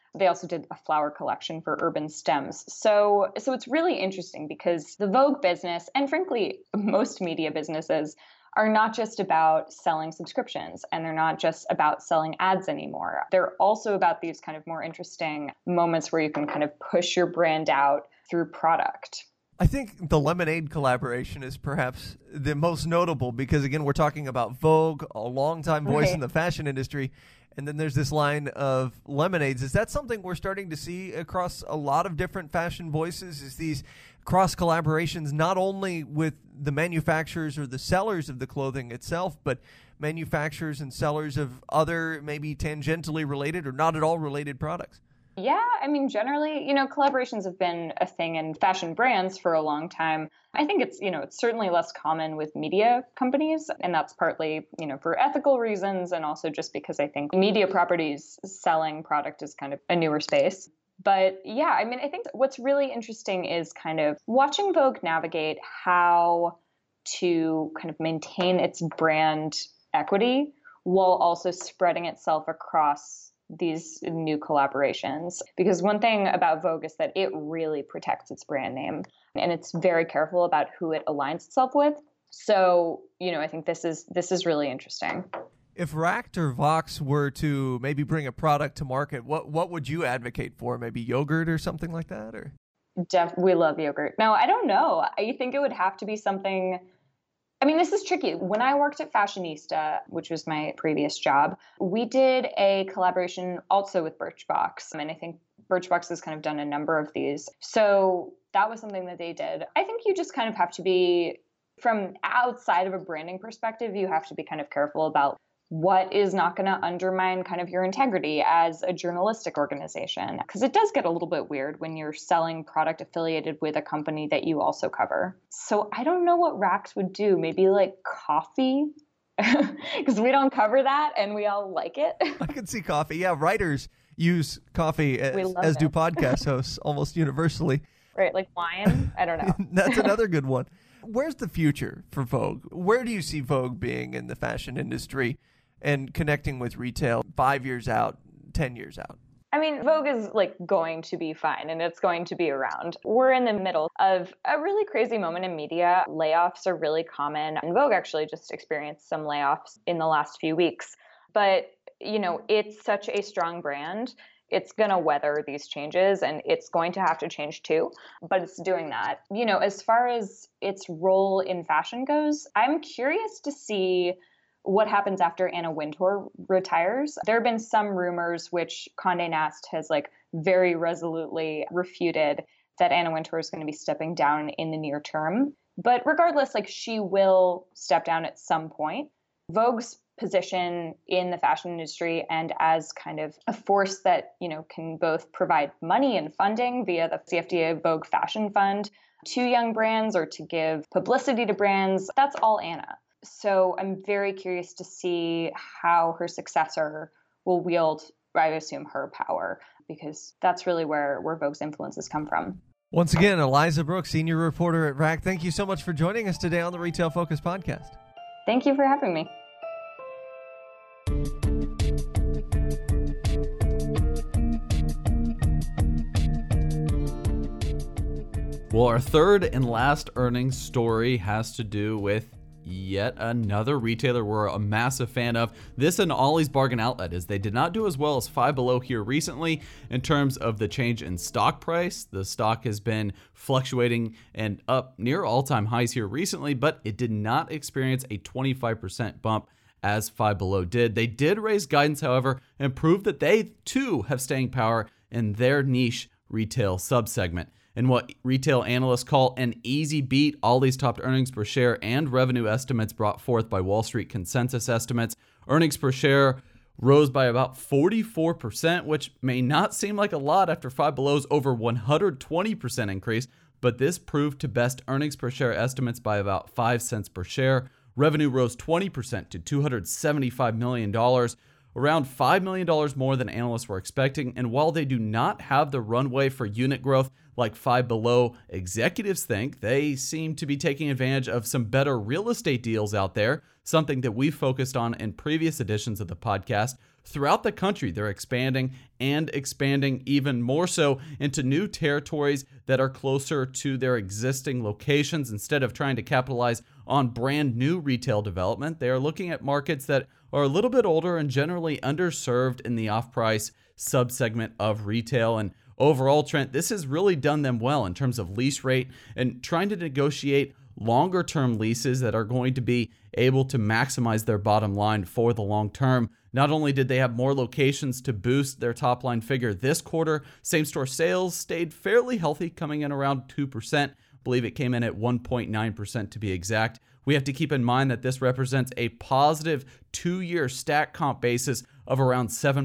They also did a flower collection for Urban Stems. So it's really interesting because the Vogue business, and frankly, most media businesses, are not just about selling subscriptions and they're not just about selling ads anymore. They're also about these kind of more interesting moments where you can kind of push your brand out through product. I think the Lemonade collaboration is perhaps the most notable because, again, we're talking about Vogue, a longtime voice in the fashion industry, and then there's this line of lemonades. Is that something we're starting to see across a lot of different fashion voices? Is these cross collaborations not only with the manufacturers or the sellers of the clothing itself, but manufacturers and sellers of other maybe tangentially related or not at all related products? Yeah, I mean, generally, collaborations have been a thing in fashion brands for a long time. I think it's certainly less common with media companies, and that's partly, for ethical reasons and also just because I think media properties selling product is kind of a newer space. But yeah, I mean, I think what's really interesting is kind of watching Vogue navigate how to kind of maintain its brand equity while also spreading itself across these new collaborations. Because one thing about Vogue is that it really protects its brand name and it's very careful about who it aligns itself with. So, I think this is really interesting. If Racked or Vox were to maybe bring a product to market, what would you advocate for? Maybe yogurt or something like that? Or we love yogurt. No, I don't know. I think it would have to be something. I mean, this is tricky. When I worked at Fashionista, which was my previous job, we did a collaboration also with Birchbox. And I think Birchbox has kind of done a number of these. So that was something that they did. I think you just kind of have to be, from outside of a branding perspective, you have to be kind of careful about what is not going to undermine kind of your integrity as a journalistic organization. Because it does get a little bit weird when you're selling product affiliated with a company that you also cover. So I don't know what Racked would do. Maybe like coffee? Because we don't cover that and we all like it. I can see coffee. Yeah, writers use coffee as do podcast hosts almost universally. Right, like wine? I don't know. That's another good one. Where's the future for Vogue? Where do you see Vogue being in the fashion industry and connecting with retail 5 years out, 10 years out? I mean, Vogue is going to be fine and it's going to be around. We're in the middle of a really crazy moment in media. Layoffs are really common. And Vogue actually just experienced some layoffs in the last few weeks. But, it's such a strong brand. It's going to weather these changes and it's going to have to change too. But it's doing that. As far as its role in fashion goes, I'm curious to see what happens after Anna Wintour retires. There have been some rumors which Condé Nast has very resolutely refuted that Anna Wintour is going to be stepping down in the near term. But regardless, she will step down at some point. Vogue's position in the fashion industry and as kind of a force that, can both provide money and funding via the CFDA Vogue Fashion Fund to young brands or to give publicity to brands, that's all Anna. So I'm very curious to see how her successor will wield, I assume, her power, because that's really where Vogue's influences come from. Once again, Eliza Brooks, senior reporter at Rack, thank you so much for joining us today on the Retail Focus podcast. Thank you for having me. Well, our third and last earnings story has to do with yet another retailer we're a massive fan of. This and Ollie's Bargain Outlet, as they did not do as well as Five Below here recently in terms of the change in stock price. The stock has been fluctuating and up near all-time highs here recently, but it did not experience a 25% bump as Five Below did. They did raise guidance, however, and prove that they too have staying power in their niche retail subsegment. In what retail analysts call an easy beat, Ollie's topped earnings per share and revenue estimates brought forth by Wall Street consensus estimates. Earnings per share rose by about 44%, which may not seem like a lot after Five Below's over 120% increase, but this proved to best earnings per share estimates by about 5 cents per share. Revenue rose 20% to $275 million, around $5 million more than analysts were expecting. And while they do not have the runway for unit growth like Five Below executives think, they seem to be taking advantage of some better real estate deals out there, something that we've focused on in previous editions of the podcast. throughout the country. They're expanding and expanding even more so into new territories that are closer to their existing locations. Instead of trying to capitalize on brand new retail development, they are looking at markets that are a little bit older and generally underserved in the off-price subsegment of retail. And overall, Trent, this has really done them well in terms of lease rate and trying to negotiate longer term leases that are going to be able to maximize their bottom line for the long term. Not only did they have more locations to boost their top line figure this quarter, same-store sales stayed fairly healthy, coming in around 2%. I believe it came in at 1.9% to be exact. We have to keep in mind that this represents a positive 2-year stack comp basis of around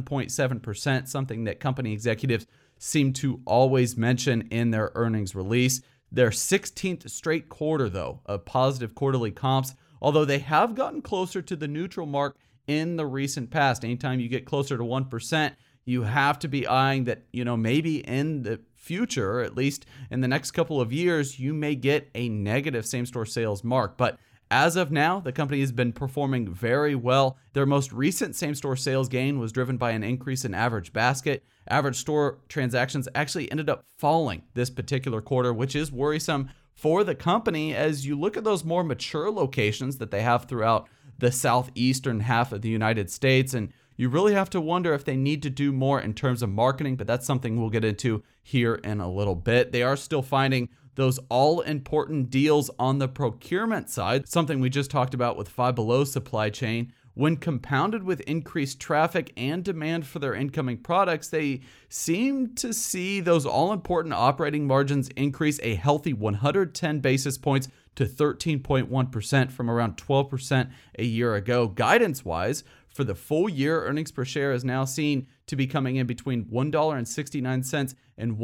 7.7%, something that company executives seem to always mention in their earnings release. Their 16th straight quarter, though, of positive quarterly comps, although they have gotten closer to the neutral mark in the recent past. Anytime you get closer to 1%, you have to be eyeing that, maybe in the future, or at least in the next couple of years, you may get a negative same-store sales mark. But as of now, the company has been performing very well. Their most recent same-store sales gain was driven by an increase in average basket. Average store transactions actually ended up falling this particular quarter, which is worrisome for the company as you look at those more mature locations that they have throughout the southeastern half of the United States. And you really have to wonder if they need to do more in terms of marketing, but that's something we'll get into here in a little bit. They are still finding those all-important deals on the procurement side, something we just talked about with Five Below supply chain. When compounded with increased traffic and demand for their incoming products, they seem to see those all-important operating margins increase a healthy 110 basis points to 13.1% from around 12% a year ago. Guidance-wise, for the full year, earnings per share is now seen to be coming in between $1.69 and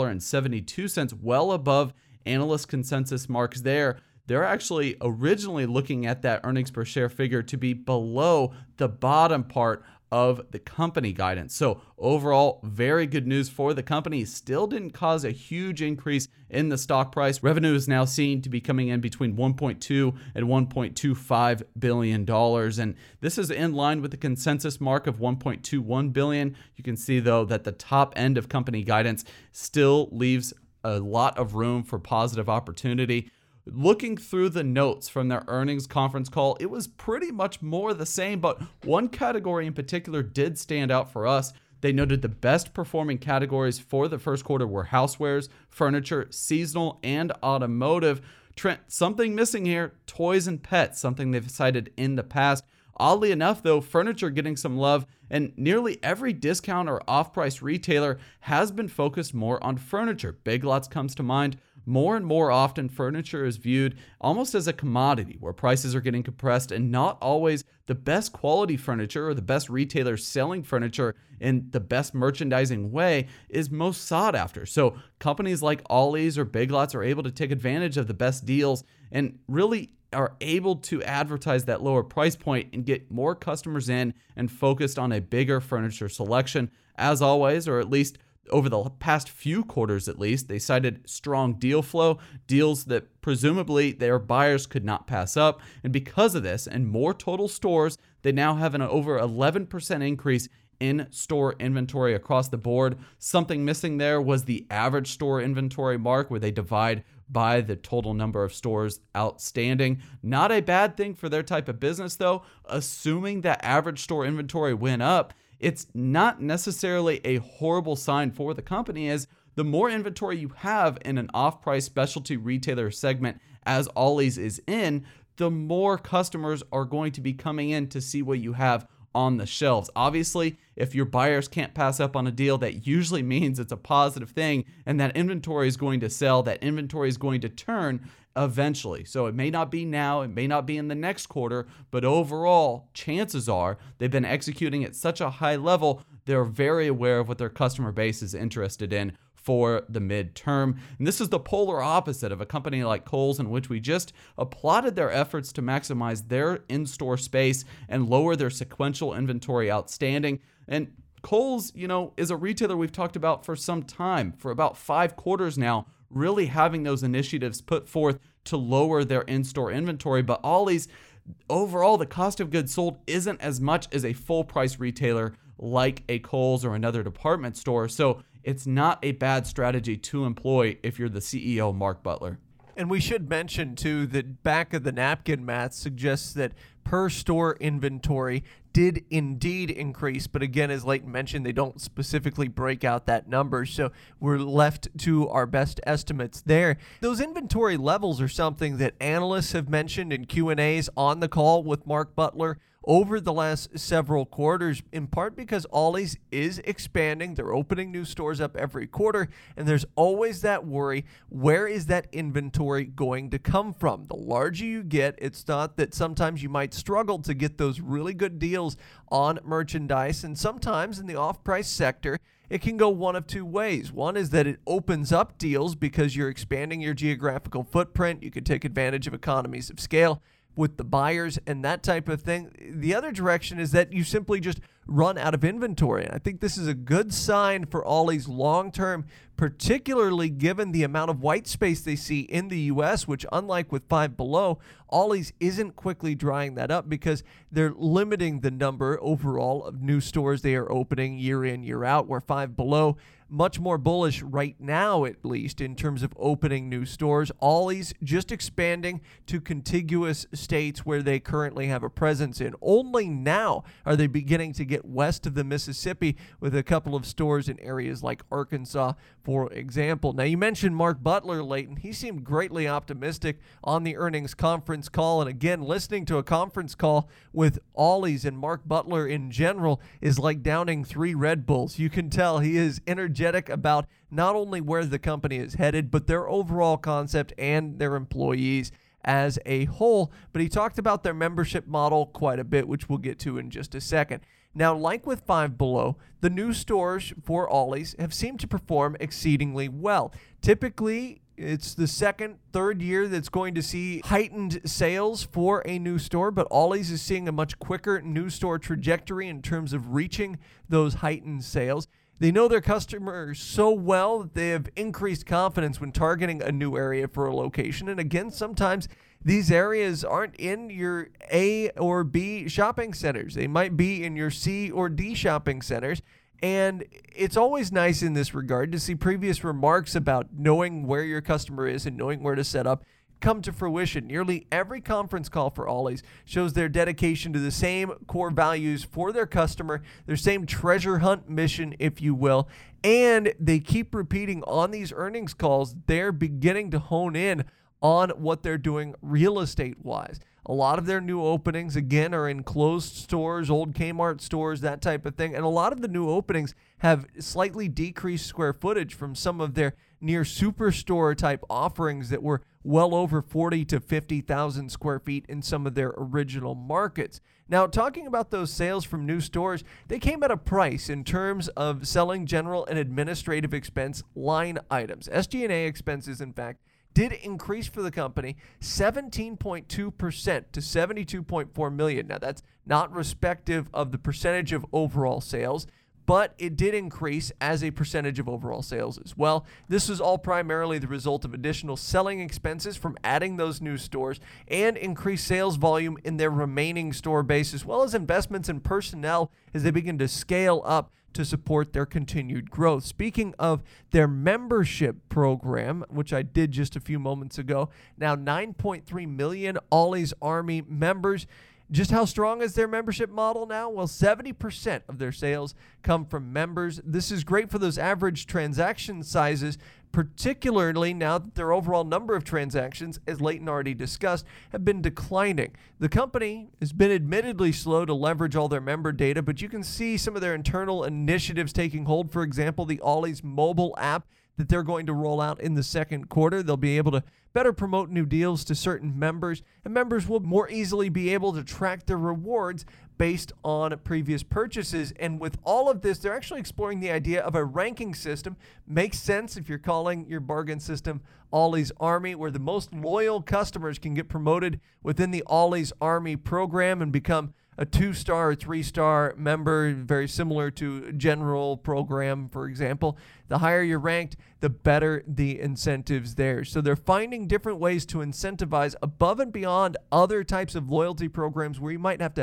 $1.72, well above analyst consensus marks there. They're actually originally looking at that earnings per share figure to be below the bottom part of the company guidance. So overall, very good news for the company. Still didn't cause a huge increase in the stock price. Revenue is now seen to be coming in between $1.2 and $1.25 billion. And this is in line with the consensus mark of $1.21 billion. You can see, though, that the top end of company guidance still leaves a lot of room for positive opportunity. Looking through the notes from their earnings conference call, it was pretty much more the same, but one category in particular did stand out for us. They noted the best performing categories for the first quarter were housewares, furniture, seasonal, and automotive. Trent, something missing here, toys and pets, something they've cited in the past. Oddly enough, though, furniture getting some love, and nearly every discount or off-price retailer has been focused more on furniture. Big Lots comes to mind. More and more often, furniture is viewed almost as a commodity where prices are getting compressed and not always the best quality furniture or the best retailer selling furniture in the best merchandising way is most sought after. So companies like Ollie's or Big Lots are able to take advantage of the best deals and really are able to advertise that lower price point and get more customers in and focused on a bigger furniture selection. As always, or at least over the past few quarters at least, they cited strong deal flow, deals that presumably their buyers could not pass up. And because of this and more total stores, they now have an over 11% increase in store inventory across the board. Something missing there was the average store inventory mark where they divide by the total number of stores outstanding. Not a bad thing for their type of business though, assuming that average store inventory went up. It's not necessarily a horrible sign for the company, as the more inventory you have in an off-price specialty retailer segment, as Ollie's is in, the more customers are going to be coming in to see what you have on the shelves. Obviously, if your buyers can't pass up on a deal, that usually means it's a positive thing, and that inventory is going to sell, that inventory is going to turn eventually. So it may not be now, it may not be in the next quarter, but overall, chances are they've been executing at such a high level, they're very aware of what their customer base is interested in for the midterm. And this is the polar opposite of a company like Kohl's, in which we just applauded their efforts to maximize their in-store space and lower their sequential inventory outstanding. And Kohl's, is a retailer we've talked about for some time, for about 5 quarters now, really having those initiatives put forth to lower their in-store inventory. But Ollie's, overall, the cost of goods sold isn't as much as a full-price retailer like a Kohl's or another department store. So it's not a bad strategy to employ if you're the CEO, Mark Butler. And we should mention, too, that back of the napkin math suggests that per store inventory did indeed increase. But again, as Leighton mentioned, they don't specifically break out that number. So we're left to our best estimates there. Those inventory levels are something that analysts have mentioned in Q&As on the call with Mark Butler over the last several quarters, in part because Ollie's is expanding. They're opening new stores up every quarter, and there's always that worry, where is that inventory going to come from? The larger you get, it's thought that sometimes you might struggle to get those really good deals on merchandise, and sometimes in the off-price sector, it can go one of two ways. One is that it opens up deals because you're expanding your geographical footprint. You can take advantage of economies of scale with the buyers and that type of thing. The other direction is that you simply just run out of inventory. And I think this is a good sign for Ollie's long term, particularly given the amount of white space they see in the U.S., which unlike with Five Below, Ollie's isn't quickly drying that up because they're limiting the number overall of new stores they are opening year in, year out, where Five Below much more bullish right now, at least, in terms of opening new stores. Ollie's just expanding to contiguous states where they currently have a presence in. Only now are they beginning to get west of the Mississippi with a couple of stores in areas like Arkansas, for example. Now, you mentioned Mark Butler, Leighton. He seemed greatly optimistic on the earnings conference call. And again, listening to a conference call with Ollie's and Mark Butler in general is like downing 3 Red Bulls. You can tell he is energetic about not only where the company is headed, but their overall concept and their employees as a whole. But he talked about their membership model quite a bit, which we'll get to in just a second. Now, like with Five Below, the new stores for Ollie's have seemed to perform exceedingly well. Typically, it's the second, third year that's going to see heightened sales for a new store, but Ollie's is seeing a much quicker new store trajectory in terms of reaching those heightened sales. They know their customers so well that they have increased confidence when targeting a new area for a location. And again, sometimes these areas aren't in your A or B shopping centers. They might be in your C or D shopping centers. And it's always nice in this regard to see previous remarks about knowing where your customer is and knowing where to set up come to fruition. Nearly every conference call for Ollie's shows their dedication to the same core values for their customer, their same treasure hunt mission, if you will, and they keep repeating on these earnings calls they're beginning to hone in on what they're doing real estate-wise. A lot of their new openings, again, are in closed stores, old Kmart stores, that type of thing. And a lot of the new openings have slightly decreased square footage from some of their near superstore type offerings that were well over 40 to 50,000 square feet in some of their original markets. Now, talking about those sales from new stores, they came at a price in terms of selling general and administrative expense line items. SG&A expenses, in fact, did increase for the company 17.2% to $72.4 million. Now, that's not respective of the percentage of overall sales, but it did increase as a percentage of overall sales as well. This was all primarily the result of additional selling expenses from adding those new stores and increased sales volume in their remaining store base, as well as investments in personnel as they begin to scale up to support their continued growth. Speaking of their membership program, which I did just a few moments ago, now 9.3 million Ollie's Army members. Just how strong is their membership model now? Well, 70% of their sales come from members. This is great for those average transaction sizes, particularly now that their overall number of transactions, as Leighton already discussed, have been declining. The company has been admittedly slow to leverage all their member data, but you can see some of their internal initiatives taking hold. For example, the Ollie's mobile app that they're going to roll out in the second quarter. They'll be able to better promote new deals to certain members, and members will more easily be able to track their rewards based on previous purchases. And with all of this, they're actually exploring the idea of a ranking system. Makes sense if you're calling your bargain system Ollie's Army, where the most loyal customers can get promoted within the Ollie's Army program and become a 2-star or 3-star member, very similar to general program, for example. The higher you're ranked, the better the incentives there. So they're finding different ways to incentivize above and beyond other types of loyalty programs where you might have to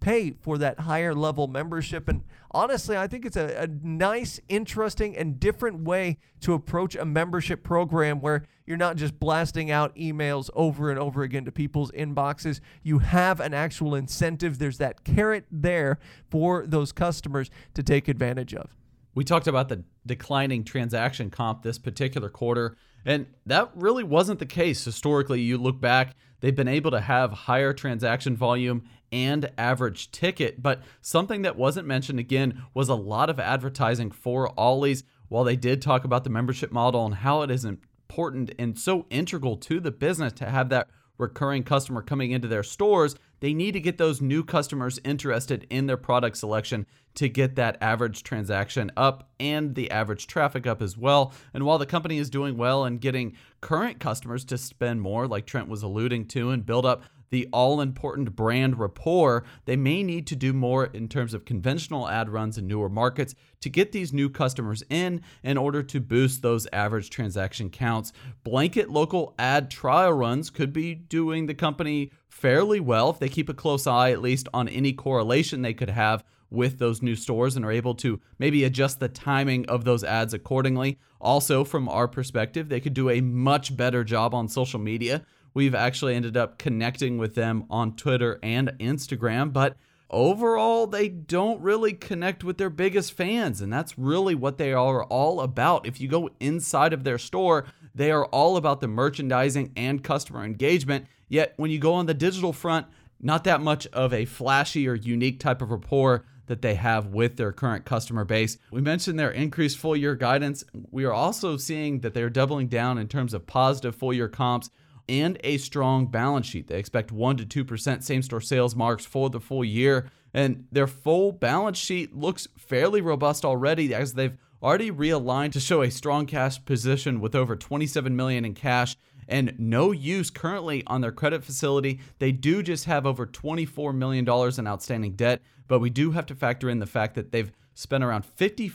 pay for that higher level membership. And honestly, I think it's a nice, interesting, and different way to approach a membership program where you're not just blasting out emails over and over again to people's inboxes. You have an actual incentive. There's that carrot there for those customers to take advantage of. We talked about the declining transaction comp this particular quarter, and that really wasn't the case. Historically, you look back, they've been able to have higher transaction volume and average ticket, but something that wasn't mentioned again was a lot of advertising for Ollie's. While they did talk about the membership model and how it is important and so integral to the business to have that recurring customer coming into their stores, they need to get those new customers interested in their product selection to get that average transaction up and the average traffic up as well. And while the company is doing well and getting current customers to spend more, like Trent was alluding to, and build up the all-important brand rapport, they may need to do more in terms of conventional ad runs in newer markets to get these new customers in order to boost those average transaction counts. Blanket local ad trial runs could be doing the company fairly well if they keep a close eye at least on any correlation they could have with those new stores and are able to maybe adjust the timing of those ads accordingly. Also, from our perspective, they could do a much better job on social media. We've actually ended up connecting with them on Twitter and Instagram, but overall, they don't really connect with their biggest fans, and that's really what they are all about. If you go inside of their store, they are all about the merchandising and customer engagement, yet when you go on the digital front, not that much of a flashy or unique type of rapport that they have with their current customer base. We mentioned their increased full-year guidance. We are also seeing that they're doubling down in terms of positive full-year comps and a strong balance sheet. They expect 1% to 2% same-store sales marks for the full year, and their full balance sheet looks fairly robust already as they've already realigned to show a strong cash position with over $27 million in cash and no use currently on their credit facility. They do just have over $24 million in outstanding debt, but we do have to factor in the fact that they've spent around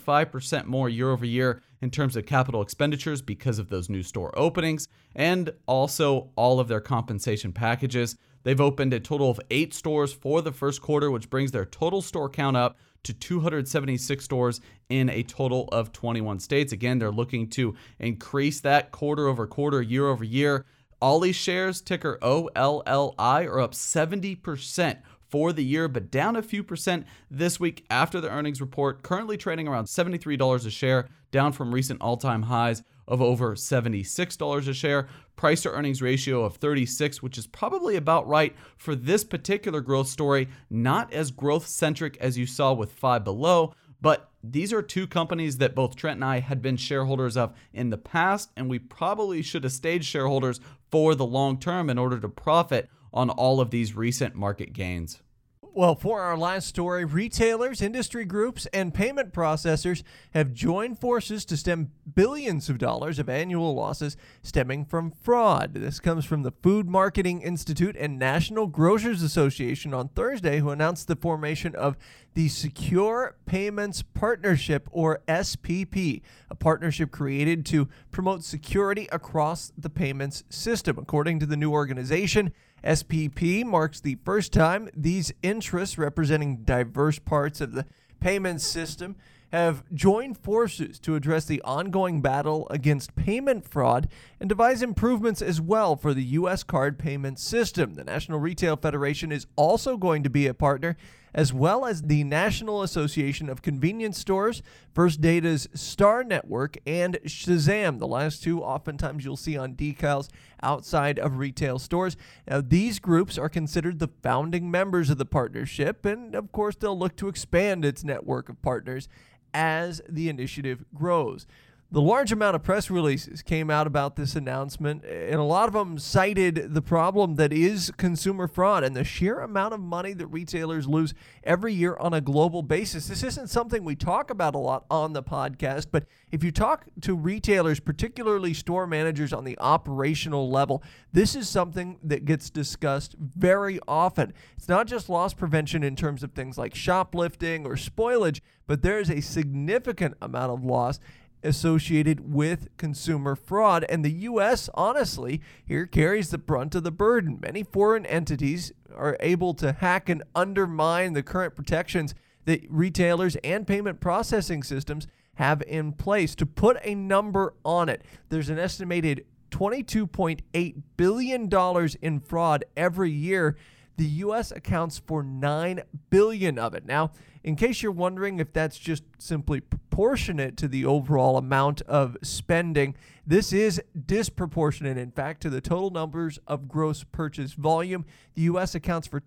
55% more year over year in terms of capital expenditures because of those new store openings and also all of their compensation packages. They've opened a total of 8 stores for the first quarter, which brings their total store count up to 276 stores in a total of 21 states. Again, they're looking to increase that quarter over quarter, year over year. Ollie's shares, ticker OLLI, are up 70% for the year, but down a few percent this week after the earnings report, currently trading around $73 a share, down from recent all-time highs of over $76 a share. Price to earnings ratio of 36, which is probably about right for this particular growth story. Not as growth-centric as you saw with Five Below, but these are two companies that both Trent and I had been shareholders of in the past, and we probably should have stayed shareholders for the long term in order to profit on all of these recent market gains. Well, for our last story, retailers, industry groups, and payment processors have joined forces to stem billions of dollars of annual losses stemming from fraud. This comes from the Food Marketing Institute and National Grocers Association on Thursday, who announced the formation of the Secure Payments Partnership, or SPP, a partnership created to promote security across the payments system. According to the new organization, SPP marks the first time these interests representing diverse parts of the payments system have joined forces to address the ongoing battle against payment fraud and devise improvements as well for the U.S. card payment system. The National Retail Federation is also going to be a partner, as well as the National Association of Convenience Stores, First Data's Star Network, and Shazam. The last two oftentimes you'll see on decals outside of retail stores. Now, these groups are considered the founding members of the partnership, and of course they'll look to expand its network of partners as the initiative grows. The large amount of press releases came out about this announcement, and a lot of them cited the problem that is consumer fraud and the sheer amount of money that retailers lose every year on a global basis. This isn't something we talk about a lot on the podcast, but if you talk to retailers, particularly store managers on the operational level, this is something that gets discussed very often. It's not just loss prevention in terms of things like shoplifting or spoilage, but there is a significant amount of loss associated with consumer fraud. And the U.S., honestly, here carries the brunt of the burden. Many foreign entities are able to hack and undermine the current protections that retailers and payment processing systems have in place. To put a number on it, there's an estimated $22.8 billion in fraud every year. The U.S. accounts for $9 billion of it. Now, in case you're wondering if that's just simply proportionate to the overall amount of spending, this is disproportionate, in fact, to the total numbers of gross purchase volume. The U.S. accounts for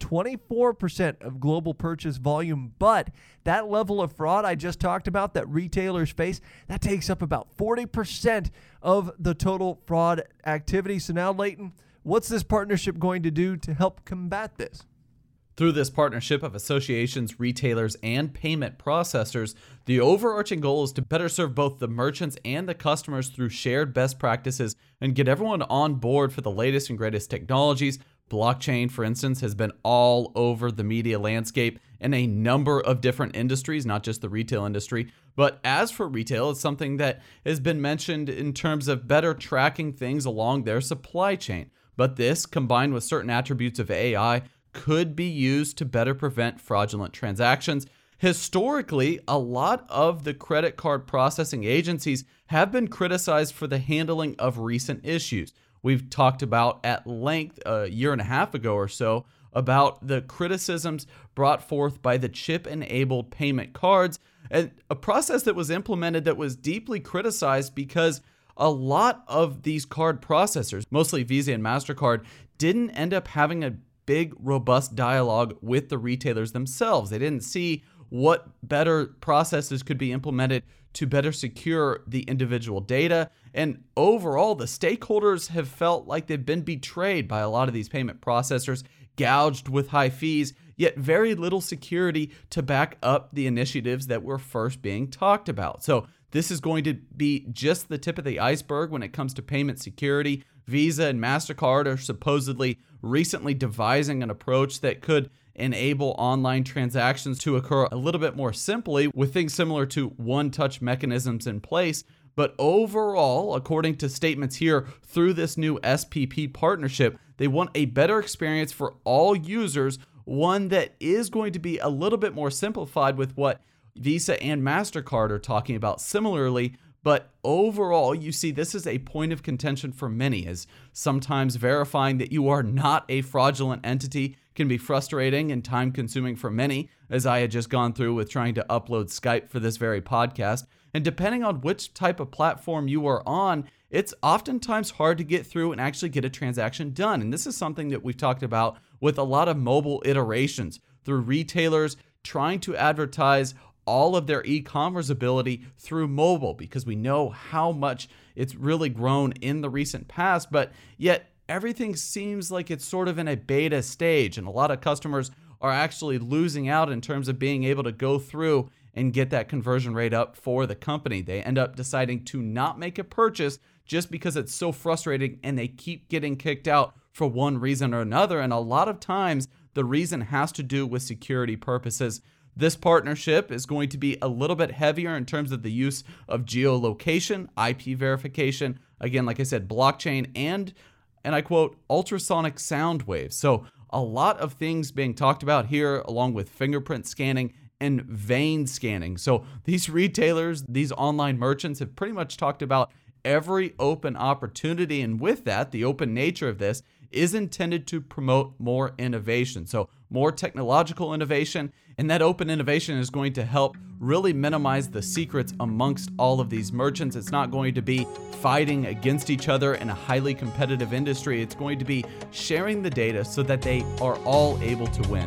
24% of global purchase volume, but that level of fraud I just talked about that retailers face, that takes up about 40% of the total fraud activity. So now, Leighton, what's this partnership going to do to help combat this? Through this partnership of associations, retailers, and payment processors, the overarching goal is to better serve both the merchants and the customers through shared best practices and get everyone on board for the latest and greatest technologies. Blockchain, for instance, has been all over the media landscape in a number of different industries, not just the retail industry. But as for retail, it's something that has been mentioned in terms of better tracking things along their supply chain. But this, combined with certain attributes of AI, could be used to better prevent fraudulent transactions. Historically, a lot of the credit card processing agencies have been criticized for the handling of recent issues. We've talked about at length a year and a half ago or so about the criticisms brought forth by the chip-enabled payment cards, and a process that was implemented that was deeply criticized because a lot of these card processors, mostly Visa and MasterCard, didn't end up having a big, robust dialogue with the retailers themselves. They didn't see what better processes could be implemented to better secure the individual data. And overall, the stakeholders have felt like they've been betrayed by a lot of these payment processors, gouged with high fees, yet very little security to back up the initiatives that were first being talked about. So this is going to be just the tip of the iceberg when it comes to payment security. Visa and MasterCard are supposedly recently devising an approach that could enable online transactions to occur a little bit more simply with things similar to one-touch mechanisms in place. But overall, according to statements here through this new SPP partnership, they want a better experience for all users, one that is going to be a little bit more simplified with what Visa and MasterCard are talking about similarly. But overall, you see, this is a point of contention for many, as sometimes verifying that you are not a fraudulent entity can be frustrating and time-consuming for many, as I had just gone through with trying to upload Skype for this very podcast. And depending on which type of platform you are on, it's oftentimes hard to get through and actually get a transaction done. And this is something that we've talked about with a lot of mobile iterations through retailers trying to advertise all of their e-commerce ability through mobile, because we know how much it's really grown in the recent past, but yet everything seems like it's sort of in a beta stage, and a lot of customers are actually losing out in terms of being able to go through and get that conversion rate up for the company. They end up deciding to not make a purchase just because it's so frustrating and they keep getting kicked out for one reason or another, and a lot of times the reason has to do with security purposes. This partnership is going to be a little bit heavier in terms of the use of geolocation, IP verification, again, like I said, blockchain, and I quote, ultrasonic sound waves. So a lot of things being talked about here, along with fingerprint scanning and vein scanning. So these retailers, these online merchants have pretty much talked about every open opportunity. And with that, the open nature of this is intended to promote more innovation. So more technological innovation, and that open innovation is going to help really minimize the secrets amongst all of these merchants. It's not going to be fighting against each other in a highly competitive industry. It's going to be sharing the data so that they are all able to win.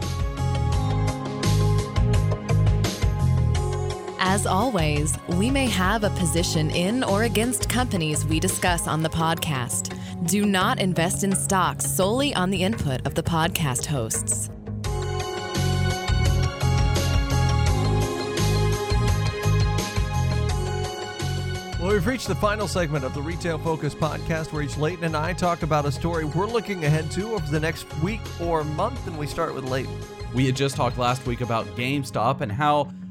As always, we may have a position in or against companies we discuss on the podcast. Do not invest in stocks solely on the input of the podcast hosts. Well, we've reached the final segment of the Retail Focus podcast, where each Leighton and I talk about a story we're looking ahead to over the next week or month, and we start with Leighton. We had just talked last week about GameStop and how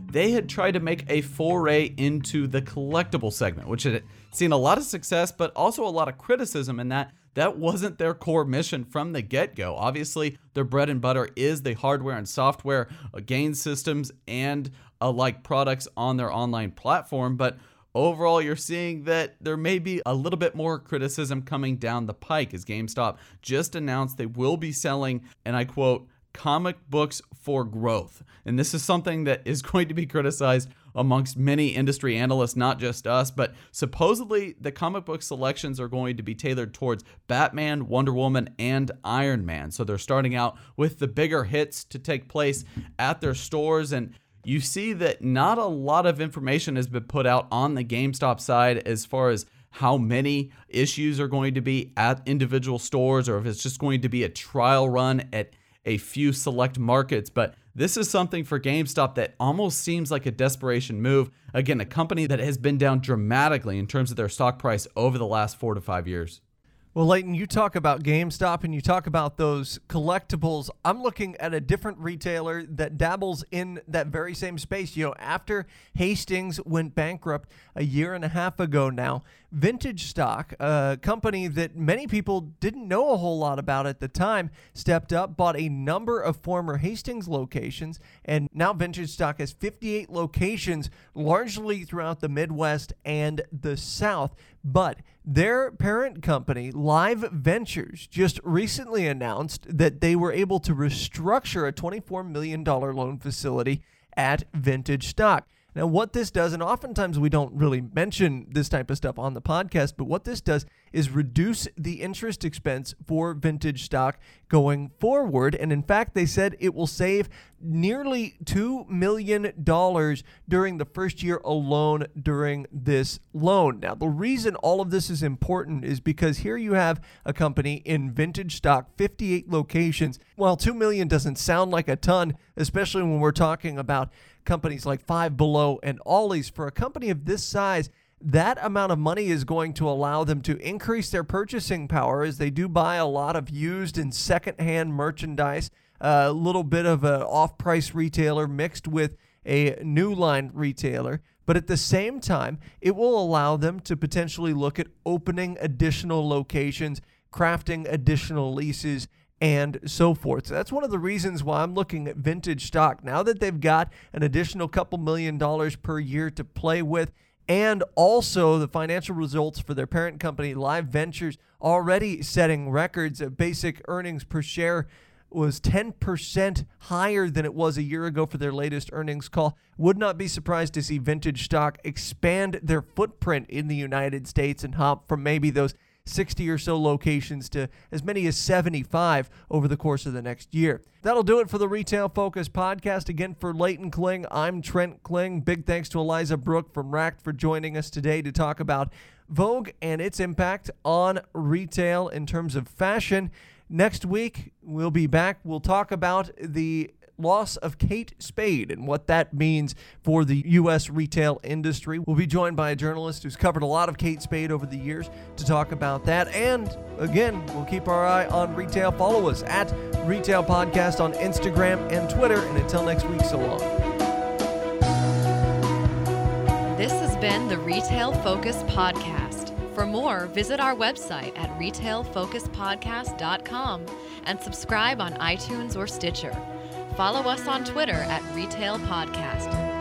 they had tried to make a foray into the collectible segment, which had seen a lot of success, but also a lot of criticism in that wasn't their core mission from the get-go. Obviously, their bread and butter is the hardware and software, game systems, and alike products on their online platform, but overall, you're seeing that there may be a little bit more criticism coming down the pike as GameStop just announced they will be selling, and I quote, comic books for growth. And this is something that is going to be criticized amongst many industry analysts, not just us, but supposedly the comic book selections are going to be tailored towards Batman, Wonder Woman, and Iron Man. So they're starting out with the bigger hits to take place at their stores, and you see that not a lot of information has been put out on the GameStop side as far as how many issues are going to be at individual stores, or if it's just going to be a trial run at a few select markets. But this is something for GameStop that almost seems like a desperation move. Again, a company that has been down dramatically in terms of their stock price over the last 4 to 5 years. Well, Leighton, you talk about GameStop and you talk about those collectibles. I'm looking at a different retailer that dabbles in that very same space. You know, after Hastings went bankrupt a year and a half ago now, Vintage Stock, a company that many people didn't know a whole lot about at the time, stepped up, bought a number of former Hastings locations, and now Vintage Stock has 58 locations, largely throughout the Midwest and the South. But their parent company, Live Ventures, just recently announced that they were able to restructure a $24 million loan facility at Vintage Stock. Now, what this does, and oftentimes we don't really mention this type of stuff on the podcast, but what this does is reduce the interest expense for Vintage Stock going forward. And in fact, they said it will save nearly $2 million during the first year alone during this loan. Now, the reason all of this is important is because here you have a company in Vintage Stock, 58 locations. While $2 million doesn't sound like a ton, especially when we're talking about companies like Five Below and Ollie's, for a company of this size, that amount of money is going to allow them to increase their purchasing power as they do buy a lot of used and secondhand merchandise, a little bit of an off-price retailer mixed with a new line retailer. But at the same time, it will allow them to potentially look at opening additional locations, crafting additional leases, and so forth. So that's one of the reasons why I'm looking at Vintage Stock. Now that they've got an additional couple $1 million per year to play with, and also the financial results for their parent company, Live Ventures, already setting records. Basic earnings per share was 10% higher than it was a year ago for their latest earnings call. Would not be surprised to see Vintage Stock expand their footprint in the United States and hop from maybe those 60 or so locations to as many as 75 over the course of the next year. That'll do it for the Retail Focus podcast. Again, for Leighton Kling, I'm Trent Kling. Big thanks to Eliza Brooke from Racked for joining us today to talk about Vogue and its impact on retail in terms of fashion. Next week, we'll be back. We'll talk about the loss of Kate Spade and what that means for the U.S. retail industry. We'll be joined by a journalist who's covered a lot of Kate Spade over the years to talk about that. And again, we'll keep our eye on retail. Follow us at Retail Podcast on Instagram and Twitter. And until next week, so long. This has been the Retail Focus Podcast. For more, visit our website at retailfocuspodcast.com and subscribe on iTunes or Stitcher. Follow us on Twitter at Retail Podcast.